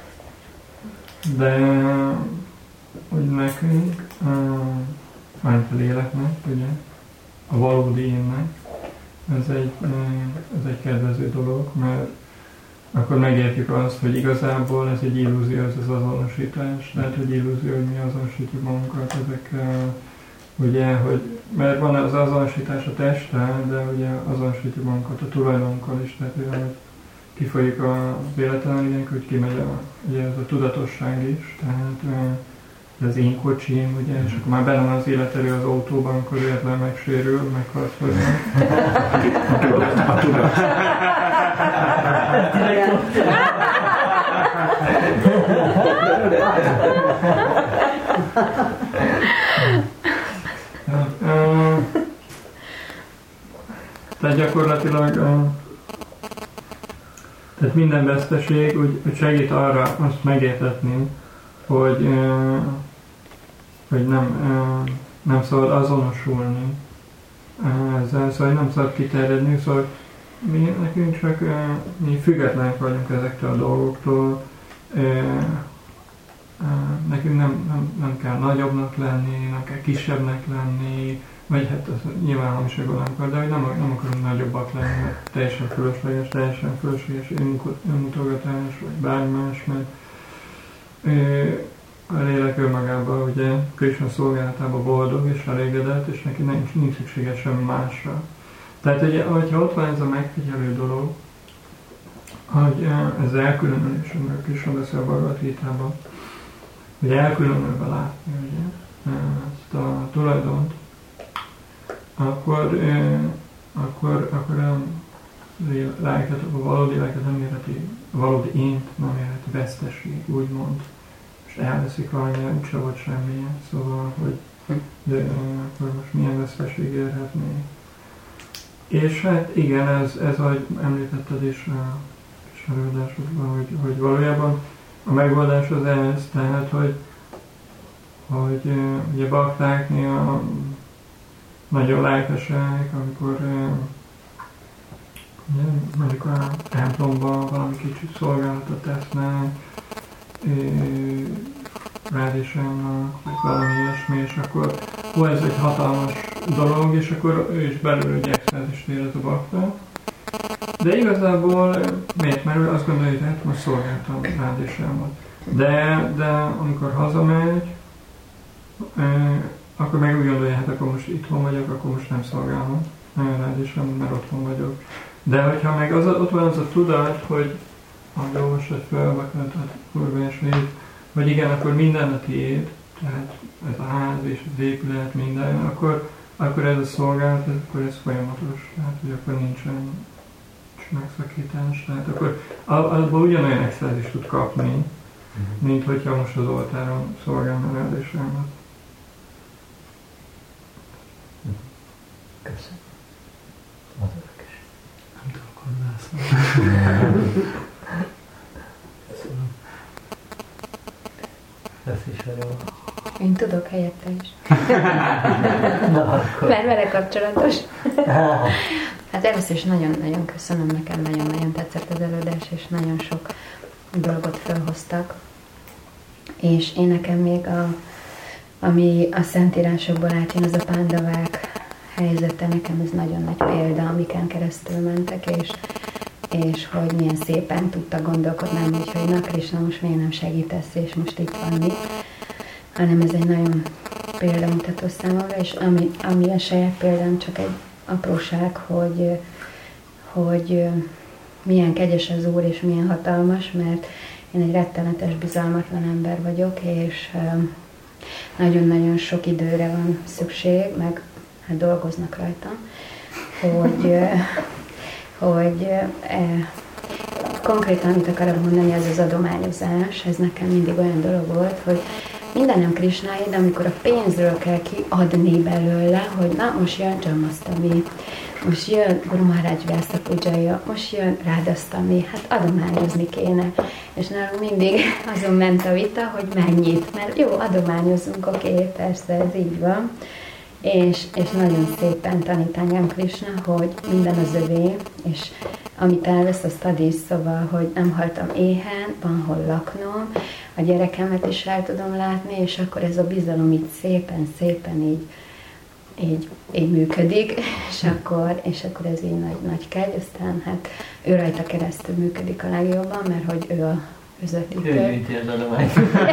de úgy nekünk, uh, mármint a léleknek, ugye, a valódi énnek, ez egy, uh, ez egy kedvező dolog, mert akkor megértjük azt, hogy igazából ez egy illúzió, ez az azonosítás, tehát hogy illúzió, hogy mi azonosítjuk magunkat ezekkel, ugye, hogy, mert van az azonosítás a testtel, de ugye azonosítjuk magunkat a tulajdonkkal is, tehát hogy kifolyik az életenergiánk, hogy kimegy a, ugye ez a tudatosság is, tehát az én kocsim, ugye, és akkor már benne van az életerő az autóban, amikor véletlenül megsérül, megharcolja. A tudat. A tudat. Tehát gyakorlatilag tehát minden veszteség úgy segít arra azt megértetni, hogy, hogy nem, nem szabad azonosulni ezzel, szóval nem szabad kiterjedni, szóval mi nekünk csak mi függetlenek vagyunk ezektől a dolgoktól, nekünk nem, nem, nem kell nagyobbnak lenni, nem kell kisebbnek lenni, vagy hát az nyilván hamis egónak, de hogy nem, nem akarunk nagyobbak lenni, mert teljesen fölösleges, teljesen fölösleges önmutogatás, vagy bármi más, mert ő, a lélek önmagában, ugye, Krishna szolgálatában boldog és elégedett, és neki nincs, nincs szüksége semmi másra. Tehát, ugye, hogyha ott van ez a megfigyelő dolog, hogy ez elkülönülés, amiről Krishna beszél a Bhagavad Gitában, hogy elkülönülve látni, ugye, ezt a tulajdont, akkor, akkor, akkor a lelket, a valódi lelket nem érheti, a valódi ént nem érheti veszteség, úgymond. És elveszik valamilyen, úgyse volt semmilyen, szóval, hogy de akkor most milyen veszteség érhetné. És hát igen, ez, ez ahogy említetted is a kis előadásokban, hogy, hogy valójában a megoldás az ez, tehát, hogy, hogy ugye baktáknél nagyon lelkesek, amikor ugye, mondjuk a templomban valami kicsit szolgálatot tesznek, rádéselnek, vagy valami ilyesmi, és akkor ó, ez egy hatalmas dolog, és akkor ő is belül egy extázist érez a bakta. De igazából miért? Mert ő azt gondolja, hogy hát most szolgáltam rád és rámad. De, de amikor hazamegy, akkor meg úgy gondolja, hát akkor most itthon vagyok, akkor most nem szolgálom rád és rámad, mert otthon vagyok. De hogyha meg az, ott van az a tudat, hogy ahogy olvasod föl, baktát, kurvásait, hogy igen, akkor minden a tiéd, tehát ez a ház és az épület, minden, akkor, akkor ez a szolgálat, akkor ez folyamatos, tehát hogy akkor nincsen megszakítás, tehát akkor abban ugyanolyan extázist tud kapni, mint hogyha most az oltáron szolgálna rád és rámad. Köszönöm. Az örökes. Nem tudok hozzászólni. Köszönöm. Ez is nagyon. Én tudok helyette is. Na, akkor. Mert vele kapcsolatos. Hát először is nagyon-nagyon köszönöm, nekem nagyon-nagyon tetszett az előadás, és nagyon sok dolgot felhoztak. És én nekem még a, ami a szentírásokból átjön, az a pándavák helyzete, nekem ez nagyon nagy példa, amiken keresztül mentek, és, és hogy milyen szépen tudtak gondolkodni, úgy, hogy na Krisna, most miért nem segítesz, és most itt van mi, hanem ez egy nagyon példamutató számomra, és ami, ami a saját példám csak egy apróság, hogy, hogy milyen kegyes az Úr, és milyen hatalmas, mert én egy rettenetes, bizalmatlan ember vagyok, és nagyon-nagyon sok időre van szükség, meg hát dolgoznak rajtam, hogy, hogy e, konkrétan, amit akarok mondani, az az adományozás, ez nekem mindig olyan dolog volt, hogy mindenem Krisnáé, de amikor a pénzről kell kiadni belőle, hogy na, most jön Jamasztami, most jön Guru Maharaj Vyasa Pujaya, most jön Rádasztami, hát adományozni kéne. És nálunk mindig azon ment a vita, hogy mennyit, mert jó, adományozunk, oké, okay, persze, ez így van. És, és nagyon szépen tanít engem Krisna, hogy minden az övé, és amit elvesz, azt ad is, szóval, hogy nem haltam éhen, van hol laknom, a gyerekemet is el tudom látni, és akkor ez a bizalom így szépen-szépen így, így, így működik, és akkor, és akkor ez így nagy, nagy kegy, aztán hát ő rajta keresztül működik a legjobban, mert hogy ő a közvetítő. Ő gyűjti az adományt.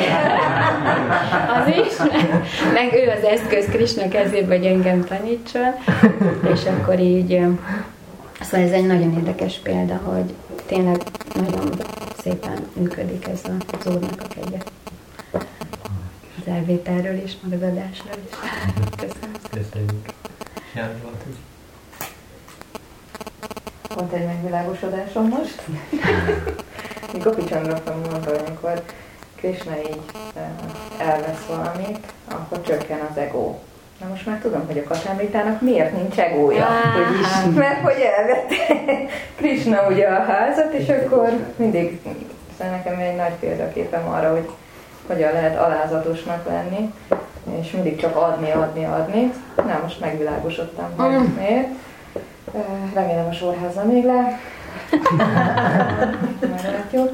Az is, meg ő az eszköz Krisna kezébe, hogy engem tanítson, és akkor így, szóval ez egy nagyon érdekes példa, hogy tényleg nagyon szépen működik ez az Úrnak a kegye. Az elvételről is, meg az adásról is. Köszönöm. Köszönjük. Jár volt is. Volt egy megvilágosodásom most. Gopi Chandra mondta, hogy amikor Krisna így elvesz valamit, akkor csökken az ego. Na most már tudom, hogy a Katámritának miért nincs egója. Hogy mert hogy elvette Krisna ugye a házat, és akkor mindig, szóval nekem egy nagy példaképem arra, hogy hogyan lehet alázatosnak lenni, és mindig csak adni, adni, adni. Na most megvilágosodtam, hogy mm. miért. Remélem a sorházza még le. Meglátjuk.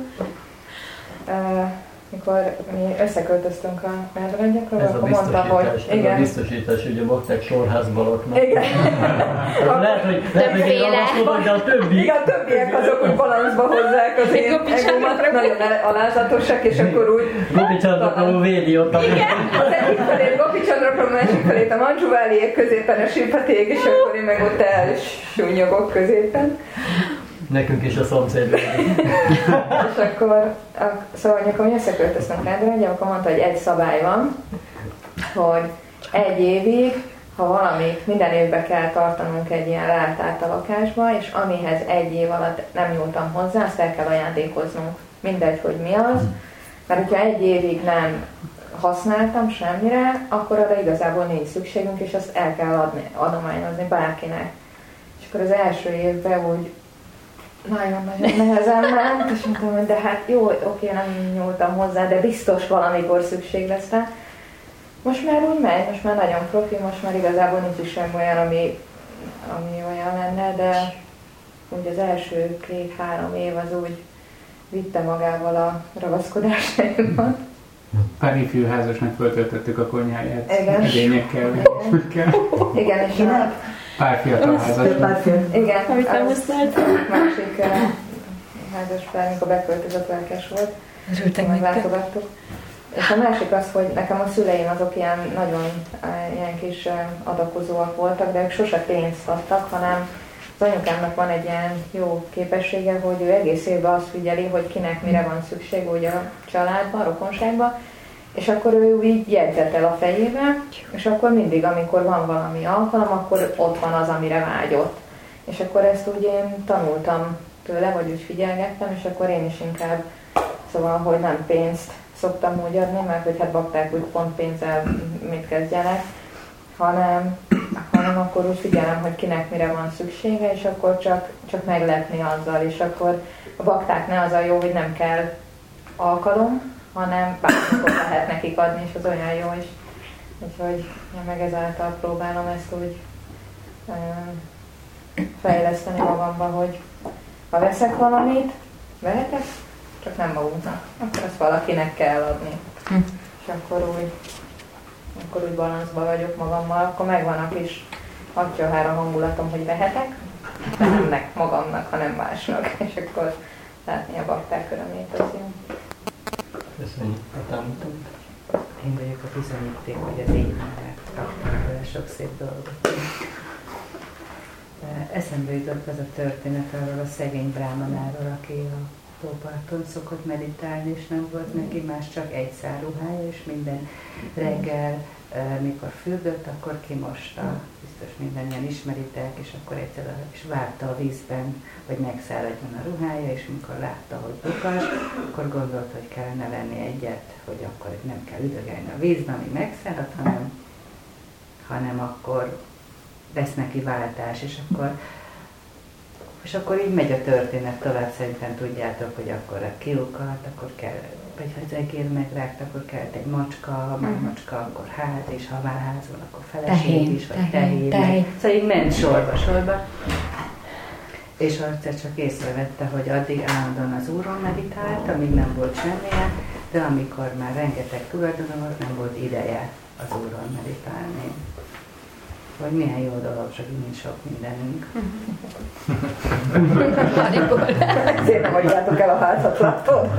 Mikor mi összeköltöztünk a Mádrángyakról, akkor mondtam, hogy igen. Ez a biztosítás, hogy a bakták sorházba laknak. Igen. Lehet, hogy, lehet, hogy én ragaszkodok, de a többi. Igen, a többiek azok, hogy balanszba hozzák az én egómat, nagyon alázatosak, és akkor úgy... Gopi Chandrakról védi ott a... Igen, az egyik felét Gopi Chandrakról, a másik felét a Mandzsuváliék, középen a Simpaték, és akkor én meg ott elsúnyogok középen. Nekünk is a szomszéd. És akkor, a, szóval amikor mi összeköltöztünk Mádrángyra, akkor mondta, hogy egy szabály van, hogy egy évig, ha valamit minden évben kell tartanunk egy ilyen leltárt a lakásba, és amihez egy év alatt nem nyúltam hozzá, azt el kell ajándékoznunk. Mindegy, hogy mi az. Mert hogyha egy évig nem használtam semmire, akkor arra igazából nincs szükségünk, és azt el kell adni, adományozni bárkinek. És akkor az első évben úgy nagyon-nagyon nehezen ment, és mondtam, hogy de hát jó, oké, nem nyúltam hozzá, de biztos valamikor szükség lesz rá. Most már úgy megy, most már nagyon profi, most már igazából nincs is semmi olyan, ami, ami olyan lenne, de úgy az első két-három év az úgy vitte magával a ragaszkodásaimat. Pár ifjúházasnak föltöltöttük a konyháját Igen. edényekkel. Igen, Igen és a... Pár fiatal házas. Igen, Amit nem az használt. másik uh, házas pár, amikor beköltözött, lelkes volt. Örültek Majd nektek. látogattuk. És a másik az, hogy nekem a szüleim azok ilyen nagyon uh, ilyen kis uh, adakozóak voltak, de ők sose pénzt adtak, hanem az anyukámnak van egy ilyen jó képessége, hogy ő egész évben azt figyeli, hogy kinek mire van szükség ugye a családban, a rokonságban, és akkor ő így jegyzett el a fejébe, és akkor mindig, amikor van valami alkalom, akkor ott van az, amire vágyott. És akkor ezt úgy én tanultam tőle, vagy úgy figyelgettem, és akkor én is inkább, szóval, hogy nem pénzt szoktam úgy adni, mert hogy hát bakták úgy pont pénzzel mit kezdjenek, hanem, hanem akkor úgy figyelem, hogy kinek mire van szüksége, és akkor csak, csak meglepni azzal, és akkor a baktáknál az a jó, hogy nem kell alkalom, hanem bármikor lehet nekik adni, és az olyan jó is. Úgyhogy én meg ezáltal próbálom ezt úgy ö, fejleszteni magamba, hogy ha veszek valamit, vehetek, csak nem magunknak, akkor azt valakinek kell adni. Hm. És akkor úgy, akkor úgy balanszban vagyok magammal, akkor megvan a kis atya-hára hangulatom, hogy vehetek, de nem nek magamnak, hanem másnak, és akkor látni a bakták örömét az jó. Köszönjük a támogatást. Én vagyok a bizonyíték, hogy az én mert kaptam vele sok szép dolgot. Eszembe jutott az a történet arról a szegény brámanáról, aki a tóparton szokott meditálni, és nem volt neki más, csak egy szár ruhája, és minden reggel, mikor fürdött, akkor kimosta. Biztos mindannyian ismeritek, és akkor egyszer is várta a vízben, hogy megszáradjon a ruhája, és amikor látta, hogy bukas, akkor gondolta, hogy kellene venni egyet, hogy akkor nem kell üdögélni a vízben, ami megszárad, hanem, hanem akkor lesz neki váltás, és akkor És akkor így megy a történet tovább, szerintem tudjátok, hogy akkor kiukat, akkor kell, vagy ha az egér megrágt, akkor kellett egy macska, ha már macska, akkor ház, és ha már ház van, akkor feleség is, vagy tehén. tehén. Szóval így ment sorba, sorba. És egyszer csak észrevette, hogy addig állandóan az úron meditált, amíg nem volt semmilyen, de amikor már rengeteg tulajdona volt, nem volt ideje az úron meditálni. Hogy milyen jó dolog, csak így sok mindenünk. Ezért nem adjátok el a házat, látod?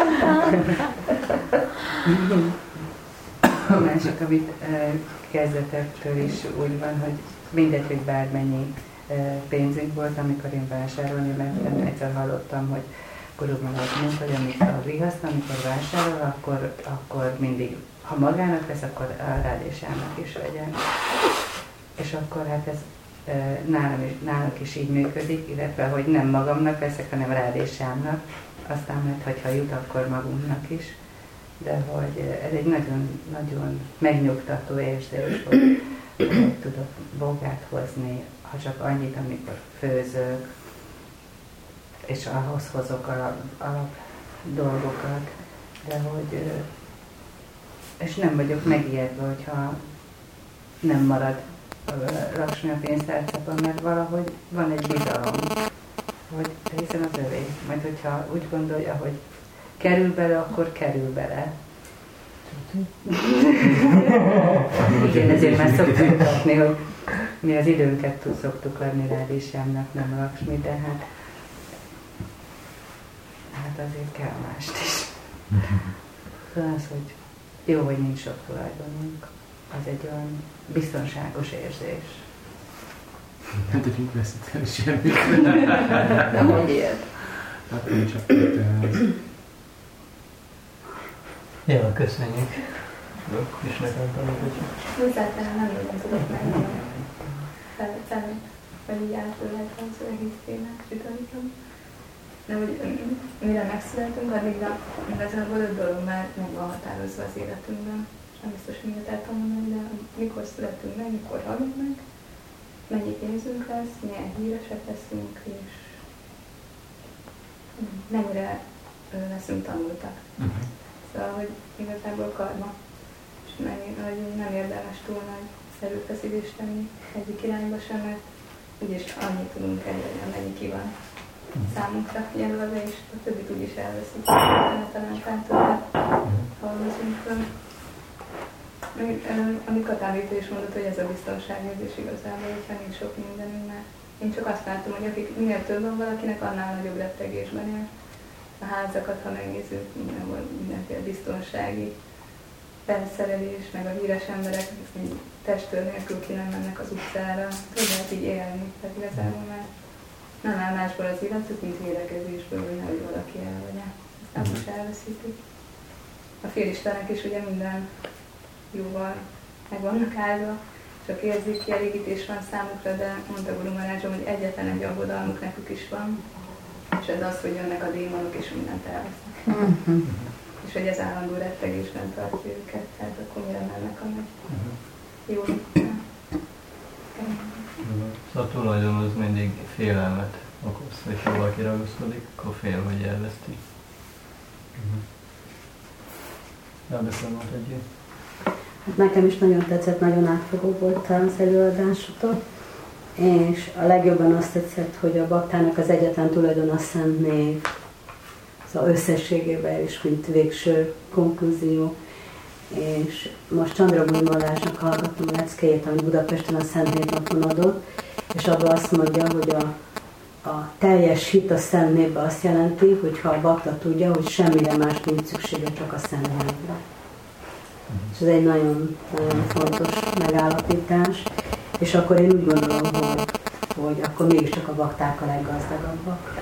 A másik, amit kezdetektől is úgy van, hogy mindegy, hogy bármennyi pénzünk volt, amikor én vásárolni mentem, egyszer hallottam, hogy korukban azt mondta, hogy amit a vihaszt, amikor vásárol, akkor, akkor mindig, ha magának vesz, akkor a rád és Jának is vegyen. És akkor hát ez e, nálam is, nálunk is így működik, illetve hogy nem magamnak veszek, hanem rád és Jámnak. Aztán mert hogyha jut, akkor magunknak is. De hogy ez egy nagyon, nagyon megnyugtató érzés, hogy, hogy tudok bogát hozni, ha csak annyit, amikor főzök, és ahhoz hozok alap, alap dolgokat. De hogy, és nem vagyok megijedve, hogyha nem marad Laksmi a pénztárcában, mert valahogy van egy bizalom, hogy hiszen az övé. Majd hogyha úgy gondolja, hogy kerül bele, akkor kerül bele. Igen, ezért már szoktuk adni, hogy mi az időnket tud szoktuk adni rád és Jámnak, nem Laksmi, de hát, hát azért kell mást is. Szóval az, hogy jó, hogy nincs sok tulajdonunk. Az egy olyan biztonságos érzés. Nem tudjuk veszíteni semmit. Nem mondj ilyet. Hát én csak itt... Jó, köszönjük. És nekem tanulgatjuk. Hozzátenni nem nagyon tudok megmondani. Felcállni, vagy így átöleltem az egész témát, sütanitom. De hogy mire megszületünk, addigra igazából öt dolog már meg van határozva az életünkben. Nem biztos, hogy mindent el tudom mondani, de mikor születünk meg, mikor halunk meg, mennyi pénzünk lesz, milyen híresek leszünk, és mennyire leszünk tanultak. Uh-huh. Szóval, hogy igazából karma, és hogy nem érdemes túl nagy erőfeszítést tenni egyik irányba sem, mert úgyis annyit tudunk elérni, amennyi ki van. számunkra jelölve, és a többit úgyis elveszik. Talán tőle hallgatunk föl. Amit Katávita is mondott, hogy ez a biztonságérzés igazából, hogyha nincs sok mindenünk, mert én csak azt látom, hogy akik minél több van valakinek, annál nagyobb rettegésben él. A házakat, ha megnézzük, mindenhol mindenféle biztonsági felszerelés, meg a híres emberek testőr nélkül ki nem mennek az utcára, hogy lehet így élni, tehát igazából már nem áll másból az életük, mint védekezésből, hogy nehogy valaki elvegye. Aztán mm-hmm. most elveszítik. A félistenek is ugye minden jóval meg vannak áldva, csak érzik, kielégítés van számukra, de mondta Guru Maharajom, hogy egyetlen egy aggodalmuk nekük is van, és ez az, hogy jönnek a démonok és mindent elvesznek. Mm-hmm. És hogy ez állandó rettegésben tartja őket, tehát akkor mire mennek a nagy jó. A tulajdon az mindig félelmet okoz, és ha valaki ragaszkodik, akkor fél, hogy elveszti. Elbeszélmet egy ilyen. Nekem is nagyon tetszett, nagyon átfogó volt az előadásotok, és a legjobban azt tetszett, hogy a baktának az egyetlen tulajdon a szent név. Szóval összességében is, mint végső konklúzió. És most Csandrabúj Malásnak hallgattam a leckéjét, amit Budapesten a Szent Névnapon adott, és abban azt mondja, hogy a, a teljes hit a Szent Névben azt jelenti, hogy ha a bakta tudja, hogy semmire más nincs szüksége, csak a Szent Névre. És ez egy nagyon, nagyon fontos megállapítás, és akkor én úgy gondolom, hogy, hogy akkor mégiscsak a bakták a leggazdagabbak.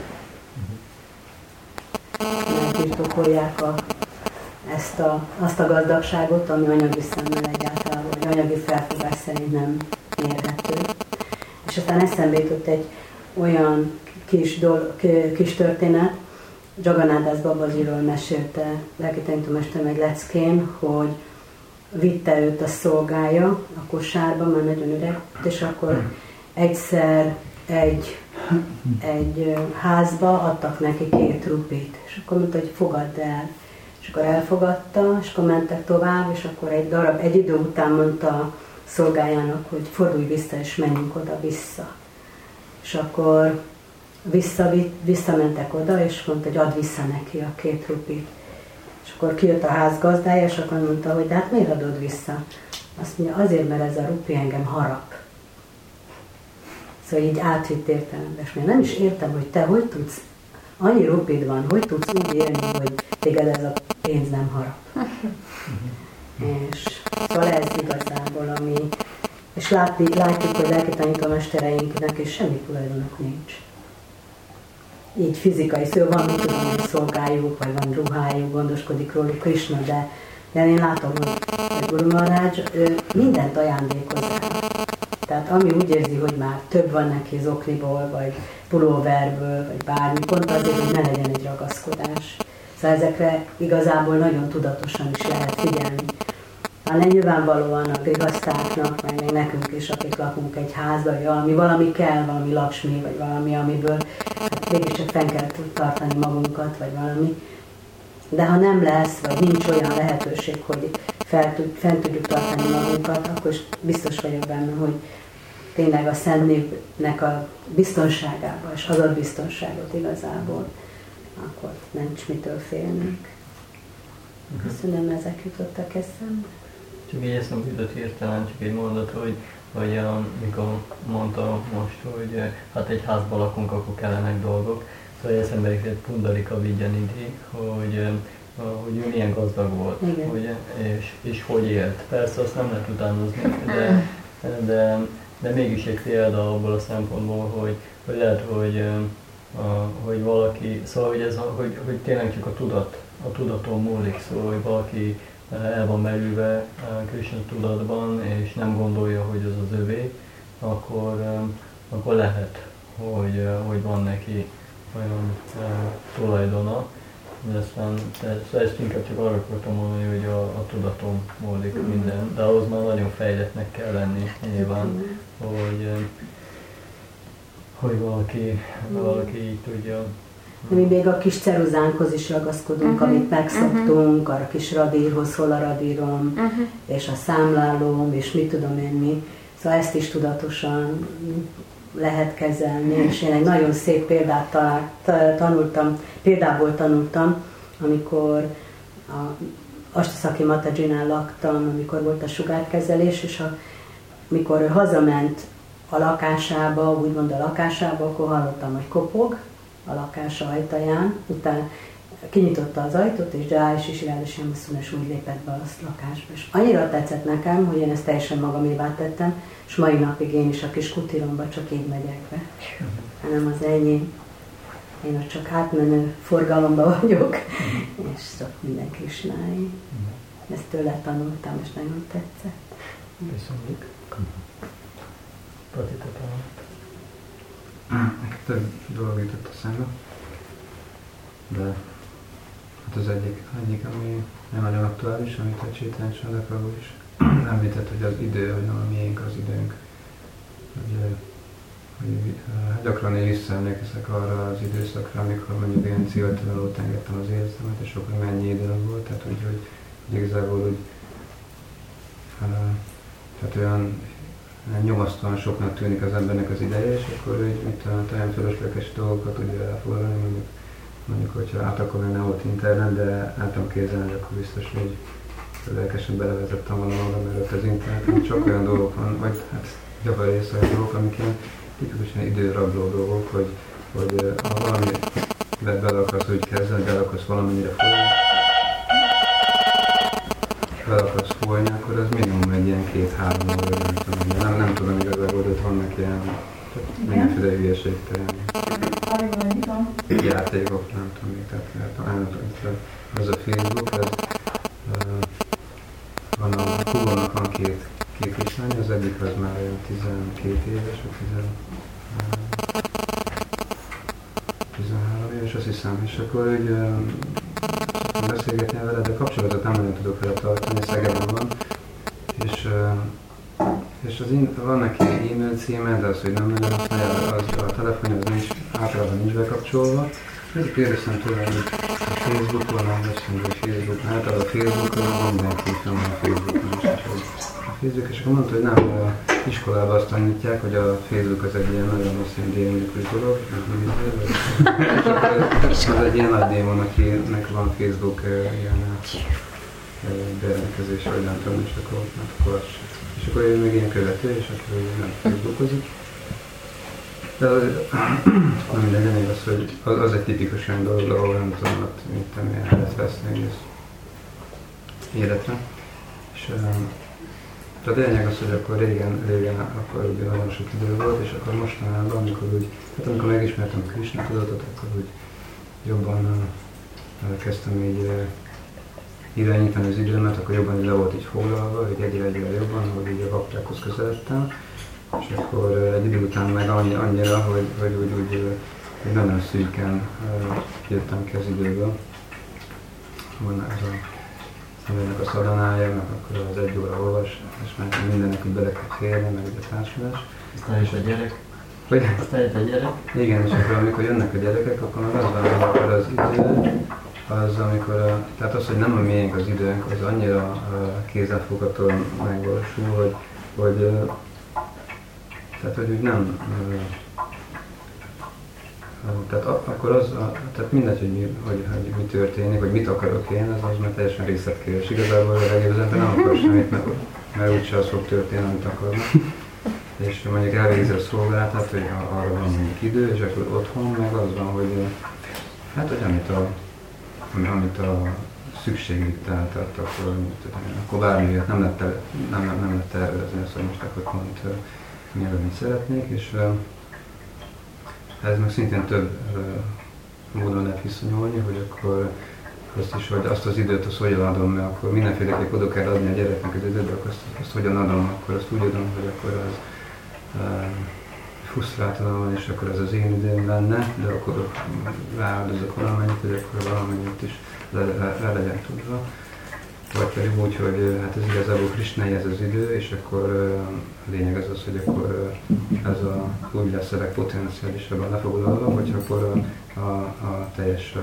Mert birtokolják a ezt a, azt a gazdagságot, ami anyagi szemmel egyáltalán, vagy anyagi felfogás szerint nem mérhető. És aztán eszembe jutott egy olyan kis, dol, kis történet, Jagannathász Babajiról mesélte lelkitanítómester meg leckén, hogy vitte őt a szolgája a kosárba, már nagyon öreg, és akkor egyszer egy, egy házba adtak neki két rupit, és akkor mondta, hogy fogadd el. És akkor elfogadta, és akkor mentek tovább, és akkor egy darab, egy idő után mondta a szolgájának, hogy fordulj vissza, és menjünk oda-vissza. És akkor vissza, visszamentek oda, és mondta, hogy add vissza neki a két rupit. És akkor kijött a ház gazdája, és akkor mondta, hogy de hát miért adod vissza? Azt mondja, azért, mert ez a rupi engem harap. Szóval így átvitt értelemben. És még nem is értem, hogy te hogy tudsz, annyi rupid van, hogy tudsz úgy élni, hogy téged ez a pénz nem harap. És szóval ez igazából, ami... És látni, látjuk, hogy lelkitanítómestereinknek és semmi tulajdonok nincs. Így fizikai, szóval van, mit tudom, hogy szolgáljuk, vagy van ruhájuk, gondoskodik róluk Krishna, de, de én látom, hogy Guru Maharaj mindent ajándékoz el. Tehát ami úgy érzi, hogy már több van neki zokniból, vagy pulóverből, vagy bármi, pont azért, hogy ne legyen egy ragaszkodás. Szóval ezekre igazából nagyon tudatosan is lehet figyelni. Már nyilvánvalóan a grihasztáknak, meg még nekünk is, akik lakunk egy házba, vagy valami, valami kell, valami laksmi, vagy valami, amiből hát mégiscsak fenn kell tartani magunkat, vagy valami. De ha nem lesz, vagy nincs olyan lehetőség, hogy fel, fent tudjuk tartani magunkat, akkor is biztos vagyok benne, hogy tényleg a Szent Névnek a biztonságában, és adott biztonságot igazából, akkor nincs mitől félnünk. Köszönöm, ezek jutottak eszembe. Csak így eszembe jutott hirtelen, csak egy mondat, hogy, hogy amikor mondta most, hogy hát egy házban lakunk, akkor kellenek dolgok. Szóval eszembe jutott Pundalika Vidyanidhi, hogy, hogy ő milyen gazdag volt, ugye, és, és hogy élt. Persze azt nem lehet utánozni, de, de, de mégis egy példa abból a szempontból, hogy, hogy lehet, hogy, hogy valaki, szóval hogy, ez, hogy, hogy tényleg csak a tudat, a tudaton múlik, szóval hogy valaki el van merülve Krishna tudatban, és nem gondolja, hogy az az övé, akkor, akkor lehet, hogy, hogy van neki olyan uh, tulajdona, de aztán de ezt inkább csak arra akartam mondani, hogy a, a tudatom múlik minden, de ahhoz már nagyon fejlettnek kell lenni nyilván, hogy, hogy valaki, valaki így tudja. Mi még a kis ceruzánkhoz is ragaszkodunk, uh-huh. amit megszoktunk, uh-huh. a kis radírhoz, hol a radírom, uh-huh. és a számlálóm, és mit tudom én mi. Szóval ezt is tudatosan lehet kezelni, és én egy nagyon szép példát talált, tanultam, példából tanultam, amikor a Astasaki Matajinál laktam, amikor volt a sugárkezelés, és a, amikor ő hazament a lakásába, úgymond a lakásába, akkor hallottam, hogy kopog a lakás ajtaján, utána kinyitotta az ajtót, és Jai és Ráadásul és úgy lépett be a lakásba. És annyira tetszett nekem, hogy én ezt teljesen magamévá tettem, és mai napig én is a kis kutiromba csak így megyek be. Hanem az enyém. Én ott csak átmenő forgalomban vagyok, és csak minden Krisnáé. Ezt tőle tanultam, és nagyon tetszett. Köszönjük. Pati, te tanult. Nekem több dolog jutott eszembe, de hát az egyik, egyik ami nem nagyon aktuális, amit a Csétán Csandaprabhu is említett, hogy az idő, hogy nem a miénk az időnk. Hogy, hogy gyakran én visszaemlékezek arra az időszakra, amikor mondjuk én civiltelenül engedtem az életemet, és akkor mennyi időm volt, tehát úgy, hogy, hogy igazából úgy, tehát olyan nyomasztóan soknak tűnik az embernek az ideje, és akkor úgy, mit olyan olyan fölösleges dolgokat ugye elfoglalni, mondjuk, mondjuk, hogyha át akkor még nem volt internet, de el tudom képzelni, akkor biztos, hogy lelkesen belevezettem volna magam előtt az interneten. Csak olyan dolgok van, vagy hát javarészt olyan dolgok, amik ilyen tipikusan időrabló dolgok, hogy, hogy ha valami bele akarsz úgy kezdeni, bele akarsz valamennyire folyni, bele akarsz folyni, akkor az minimum egy ilyen két-három óra, nem tudom, nem, nem tudom igazából, hogy ott vannak ilyen mindenféle hülyeségtelen játékok, nem tudom még, tehát ez a Facebook, ez van a Google-nak van két, két kislány, az egyik az már olyan tizenkét éves, vagy tizenhárom éves, azt hiszem, és akkor úgy beszélgetni vele, de kapcsolatot nem nagyon tudok vele tartani, Szegeden van, és, és az in, van neki e-mail címe, de az, hogy nem nagyon használja, az, a telefonja az nincs, általában nincs bekapcsolva. Ez kérdeztem tőle, hogy a Facebookon, nem veszem, hogy Facebookon, általában a Facebookon mindenki fel van a Facebookon is, a Facebook, és akkor mondta, hogy nem, a iskolában azt tanítják, hogy a Facebook az egy ilyen nagyon rossz ilyen démonikus dolog, és az egy ilyen nagy démon, akinek van Facebook ilyen bejelentkezése, vagy nem tudom, és akkor, hát akkor és akkor ő még ilyen követő, és akkor ő nem Facebookozik. De az, nem minden lényeg az, hogy az, az egy tipikus olyan dolog, ahol nem tudom, hogy mit tudom, el lehet veszni egész életre. És a lényeg az, hogy akkor régen, régen akkor ugye nagyon sok idő volt, és akkor mostanában, amikor úgy, hát amikor megismertem a Krisna tudatot, akkor úgy jobban kezdtem így irányítani az időmet, akkor jobban le volt így foglalva, hogy egyre-egyre jobban, hogy így a baktákhoz közeledtem. És akkor egy idő után meg annyi, annyira, hogy, hogy úgy, úgy, úgy nagyon szűken uh, jöttem ki az időből. Van ez a személynek a szadanája, meg akkor az egy óra olvas, és már mindennek úgy bele kell férni, meg egy társulás. Aztán is a gyerek. Hogy? Aztán itt a gyerek. Igen, és akkor amikor jönnek a gyerekek, akkor meg az van, hogy akkor az idő, az amikor, a, tehát az, hogy nem a miénk az időnk, az annyira uh, kézzelfoghatóan megvalósul, hogy, hogy uh, tehát, hogy úgy nem, tehát akkor az, tehát mindegy, hogy mi, hogy, hogy mi történik, vagy mit akarok én, az az már teljesen részletkérdés. Igazából a legjobb nem akar semmit, mert, mert úgyse az fog történni, amit akarnak. És mondjuk elvégzi a szolgálatát, hogy arra van mondjuk idő, és akkor otthon meg az van, hogy hát, hogy amit a, amit a szükség diktál, tehát akkor, akkor bármiért nem lehet, nem, nem, nem lehet tervezni azt, hogy most akkor pont mi az, amit szeretnék, és uh, ez meg szintén több uh, módon lehet viszonyulni, hogy akkor azt is, hogy azt az időt azt hogyan adom, mert akkor mindenféleképp oda kell adni a gyereknek az időt, de akkor azt, azt hogyan adom, akkor azt úgy adom, hogy akkor az uh, frusztráltalan, és akkor ez az én időm lenne, de akkor rááldozok valamennyit, hogy akkor valamennyit is le, le, le legyen tudva. Vagy pedig úgy, hogy hát ez igazából Krisnai ez az idő, és akkor a lényeg az az, hogy akkor ez a, úgy lesz a legpotenciálisabban lefoglalva, hogy akkor a, a, a teljes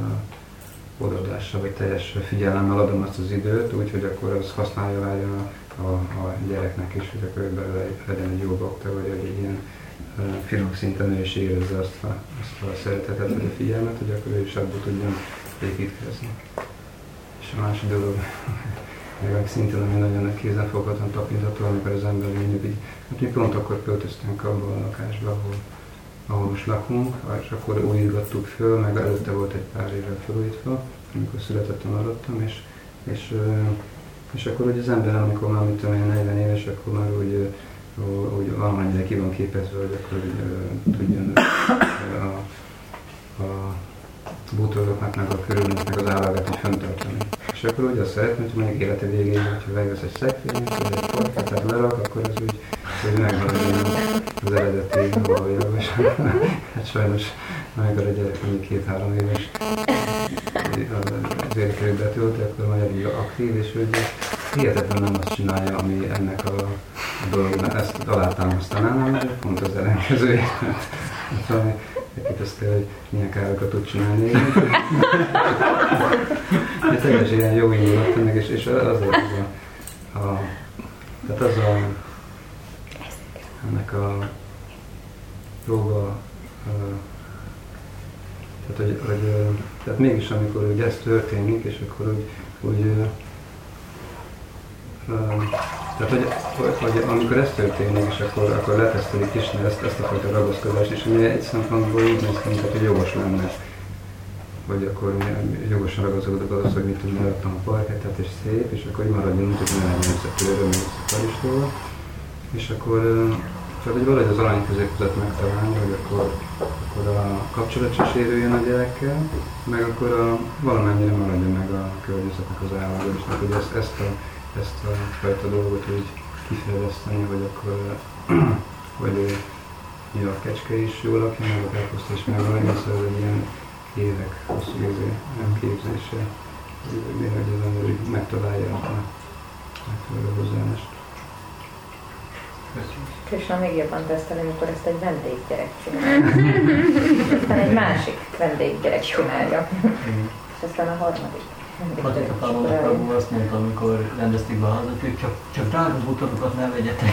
odaadással, vagy teljes figyelemmel adom azt az időt, úgyhogy akkor az használja várja a a, a gyereknek is, hogy akkor belőle legyen egy jó bakta, vagy egy ilyen uh, finom szinten ő is érezze azt a, azt a szeretetet, vagy a figyelmet, hogy akkor ő is abból tudjon építkezni. És a másik dolog, meg szintén, ami nagyon kézenfoghatóan tapintható, amikor az ember mondjuk így, hát mi pont akkor költöztünk abban a lakásba, ahol, ahol most lakunk, és akkor újítgattuk föl, meg előtte volt egy pár évvel felújítva, amikor születettem, maradtam, és, és, és akkor hogy az ember, amikor már mit tudom én negyven éves, akkor már úgy, úgy valamennyire ki van képezve, hogy akkor úgy, tudjon a, a bútoroknak, meg a körülményeknek az állagat így fenntartani. És akkor úgy azt szeretném, hogy mondjuk élete végéig, hogyha megvesz egy szekrényt, vagy egy parkettát lerak, akkor az úgy, hogy megvan az eredeti valójában. Hát sajnos, amikor a gyerek mondjuk két-három éves az érkező betölti, akkor már elég aktív, és hogy hihetetlen nem azt csinálja, ami ennek a dolognak, ezt alátámasztanám, de pont az ellenkezőjét. Elképesztő, hogy milyen károkat tud csinálni. De teljesen ilyen jó indulat ennek, és, és az, az, a, a, tehát az a, ennek a próba, a, tehát, hogy, hogy, tehát mégis amikor ugye ez történik, és akkor úgy, úgy tehát, hogy, hogy amikor ez történik, és akkor, akkor letesztelik is ezt, ezt a fajta ragaszkodást, és ugye egy szempontból úgy néz ki, hogy jogos lenne, hogy akkor jogosan ragaszkodok ahhoz, hogy mit tudom, leadtam a parkettet, és szép, és akkor így maradjon, hogy ne legyen összetőre, meg összetőre, és akkor tehát, hogy valahogy az arany középutat megtalálni, hogy akkor, akkor a kapcsolat se sérüljön a gyerekkel, meg akkor a, valamennyire maradjon meg a környezetnek az állapotban, és hogy ezt, ezt a ezt a fajta dolgot úgy kifejleszteni, hogy akkor vagy ja, a kecske is jól lakja, meg a káposzta is megvan, szóval egy ilyen évek hosszú izé, nem képzése, hogy az ember megtalálja a megfelelő hozzáállást. Krishna még jobban teszteli, amikor ezt egy vendéggyerek csinálja. Aztán egy másik vendéggyerek csinálja. És aztán a harmadik. Patikapában azt mondta, amikor rendezték be a házat, hogy csak, csak drága bútorokat ne vegyetek.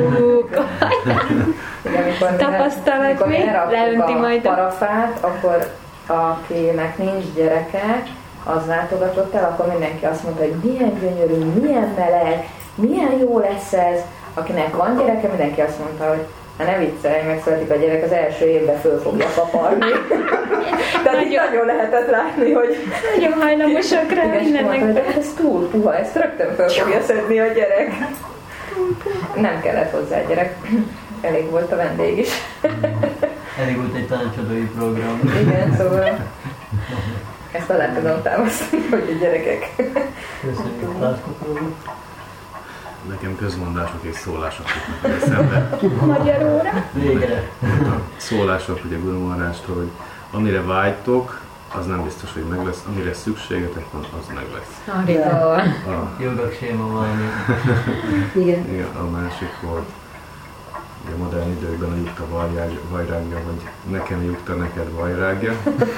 Tapasztalat még, leönti majd a parafát, akkor akinek nincs gyereke, az látogatott el, akkor mindenki azt mondta, hogy milyen gyönyörű, milyen meleg, milyen jó lesz ez. Akinek van gyereke, mindenki azt mondta, hogy hát ne viccelj, megszületik a gyerek, az első évben föl fogja kaparni. Tehát így nagyon lehetett látni, hogy... Nagyon hajlamosak rá mindennek. Mondta, hogy ez túl puha, ezt rögtön föl fogja szedni a gyerek. Nem kellett hozzá a gyerek. Elég volt a vendég is. Elég volt egy tanácsadói program. Igen, szóval ezt alá tudom támasztani, hogy a gyerekek. Köszönjük, László. Nekem közmondások és szólások jutnak eszembe. Magyaróra? Végre. Szólások ugye Guru Maharajtól, hogy amire vágytok, az nem biztos, hogy meg lesz. Amire szükségetek van, az meg lesz. Haribol. A jogak séma valami. Igen. Igen, a másik volt, ugye a modern időkben a jukta vajrágja, hogy nekem jukta, neked vajrágja.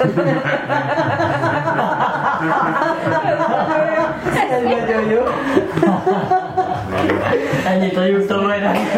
Ez nagyon jó. Ennyit a jukta vajrágja.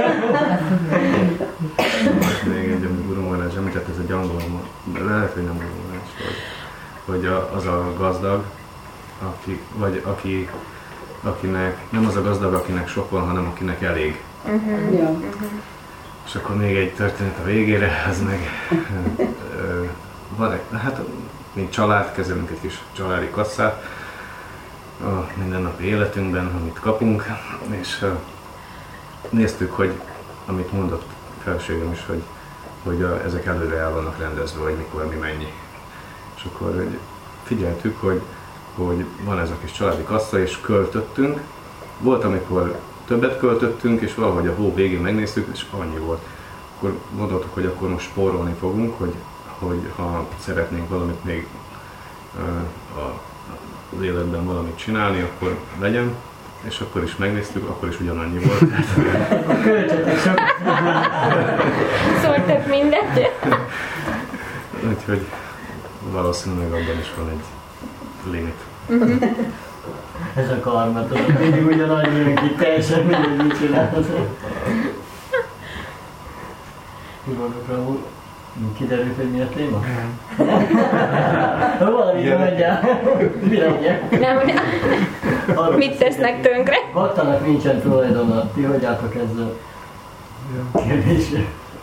Még egy, amit Guru Maharaj említett, ez egy angol, de lehet, hogy nem Guru Maharaj, hogy, hogy a, az a gazdag, aki, vagy aki, akinek, nem az a gazdag, akinek sok van, hanem akinek elég. Uh-huh. Ja. Uh-huh. És akkor még egy történet a végére, ez meg ö, van egy, hát mint család, kezelünk egy kis családi kasszát a mindennapi életünkben, amit kapunk, és ö, néztük, hogy amit mondott felségem is, hogy, hogy a, ezek előre el vannak rendezve, hogy mikor, mi mennyi. És akkor hogy figyeltük, hogy, hogy van ez a kis családi kassa, és költöttünk. Volt, amikor többet költöttünk, és valahogy a hó végén megnéztük, és annyi volt. Akkor gondoltuk, hogy akkor most spórolni fogunk, hogy, hogy ha szeretnénk valamit még uh, a, az életben valamit csinálni, akkor legyen. És akkor is megnéztük, akkor is ugyanannyi volt. A költsetek sok. Szóltak mindent. Úgyhogy valószínűleg abban is van egy limit. Ez a karma, tudod, mindig ugyanannyi jön ki, teljesen mindegy, mit csinálsz. Tudodokra kiderült, hogy mi a téma? Valamit mondjál, mi legyen? Nem, nem. Mit tesznek tönkre? Baktának nincsen tulajdona, ti hogy álltok ezzel a kérdésre?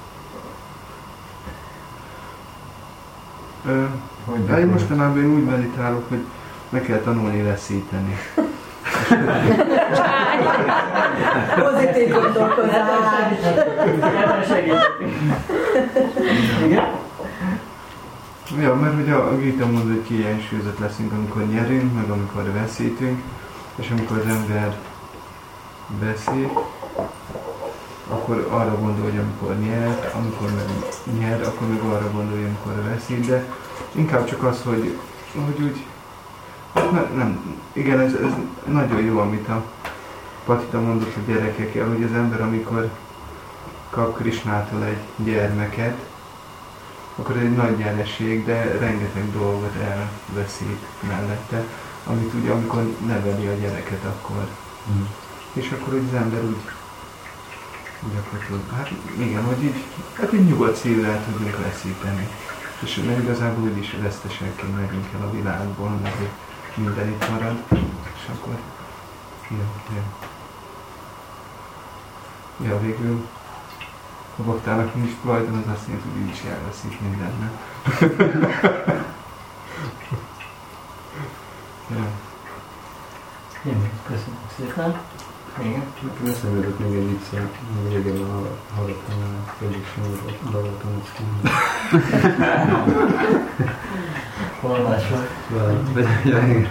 Uh, én mostanában én úgy meditálok, hogy meg kell tanulni leszíteni. Pozitív gondolkozás. Igen? Ja, mert ugye a Gita mondja, hogy kiegyensúlyozott leszünk, amikor nyerünk, meg amikor veszítünk, és amikor az ember beszél, akkor arra gondol, hogy amikor nyer, amikor meg nyer, akkor meg arra gondol, hogy amikor veszít, de inkább csak az, hogy, hogy úgy, ne, nem, igen, ez, ez nagyon jó, amit a Patita mondott a gyerekekkel, hogy az ember, amikor kap Krisnától egy gyermeket, akkor ez egy nagy nyereség, de rengeteg dolgot elveszít mellette, amit ugye, amikor neveli a gyereket, akkor. Mm. És akkor úgy az ember úgy, úgy akkor tud, hát igen, hogy így, hát így nyugodt szívvel tudunk veszíteni. És mert igazából úgy is veszteségként megyünk el a világból, mert minden itt marad, és akkor, jó, jó. Ja, végül a baktának nincs tulajdon, az azt jelenti, hogy így is elveszít mindent. Ja. Jó, köszönjük szépen. Igen. Eszembe jutott még egy vicc, hogy régen hallottam a Félix Balaton Hol máshol? Ja, igen.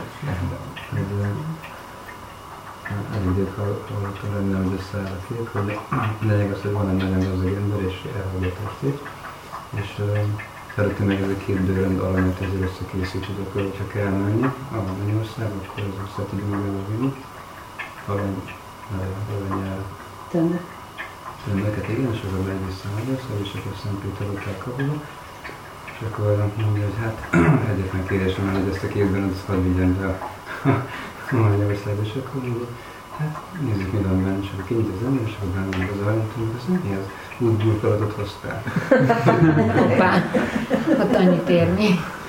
Elindít hallottam, remélem, hogy összeáll a kép, hogy lényeg az, hogy van egy nagyon gazdag ember, és elhallgat ezt és szeretném meg ez a két bőrönd aranyat ezért összekészítjük, akkor hogyha kell menni, ahol Mennyország, akkor az össze tudjuk meg elvinni. Arany, arany Tömbe. Tömbeket, igen, és akkor megy vissza Magyarország, és akkor Szent Péter ott elkapul. És akkor mondja, hogy hát egyetlen kérésem el, hogy ezt a két bőrönt azt hadd vigyem be a Magyarország, és akkor mondja, hát nézzük mi van benne, és akkor kinyit az ember, és akkor benne az aranyat, hogy ez mi az? Útburkolatot hoztál. Hoppá, ott annyit érni.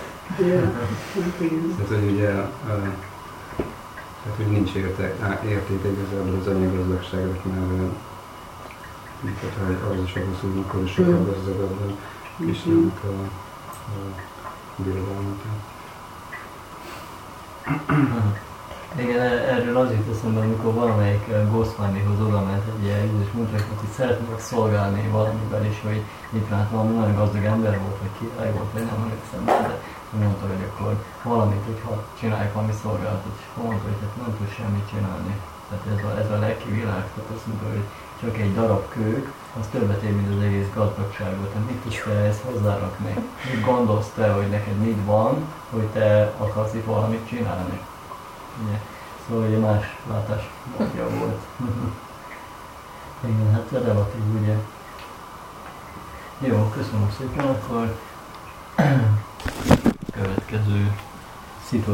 Tehát, hogy ugye, tehát, hogy nincs érték, érték igazából az anyagazdagságnak, mert tehát, az is ahhoz úrnak, az is sokkal gazdagabb Istennek a, a birodalmat. Igen, erről az jut eszembe, amikor valamelyik Goswamihoz oda ment egy ilyen és mondta, hogy szeretnék szolgálni valamivel is, hogy éppen hát valami nagyon gazdag ember volt, vagy király volt, vagy nem emlékszem, de mondta, hogy akkor valamit, hogyha csinálják valami szolgálatot, és mondta, hogy hát nem tud semmit csinálni. Tehát ez a, ez a lelki világ, tehát azt mondta, hogy csak egy darab kők, az többet ér, mint az egész gazdagságot. Tehát mit tudsz te ezt hozzárakni? Mit gondolsz te, hogy neked mit van, hogy te akarsz itt valamit csinálni? Ugye? Szóval ugye más látásmódja volt. Igen, hát relatív, ugye. Jó, köszönöm szépen, akkor következő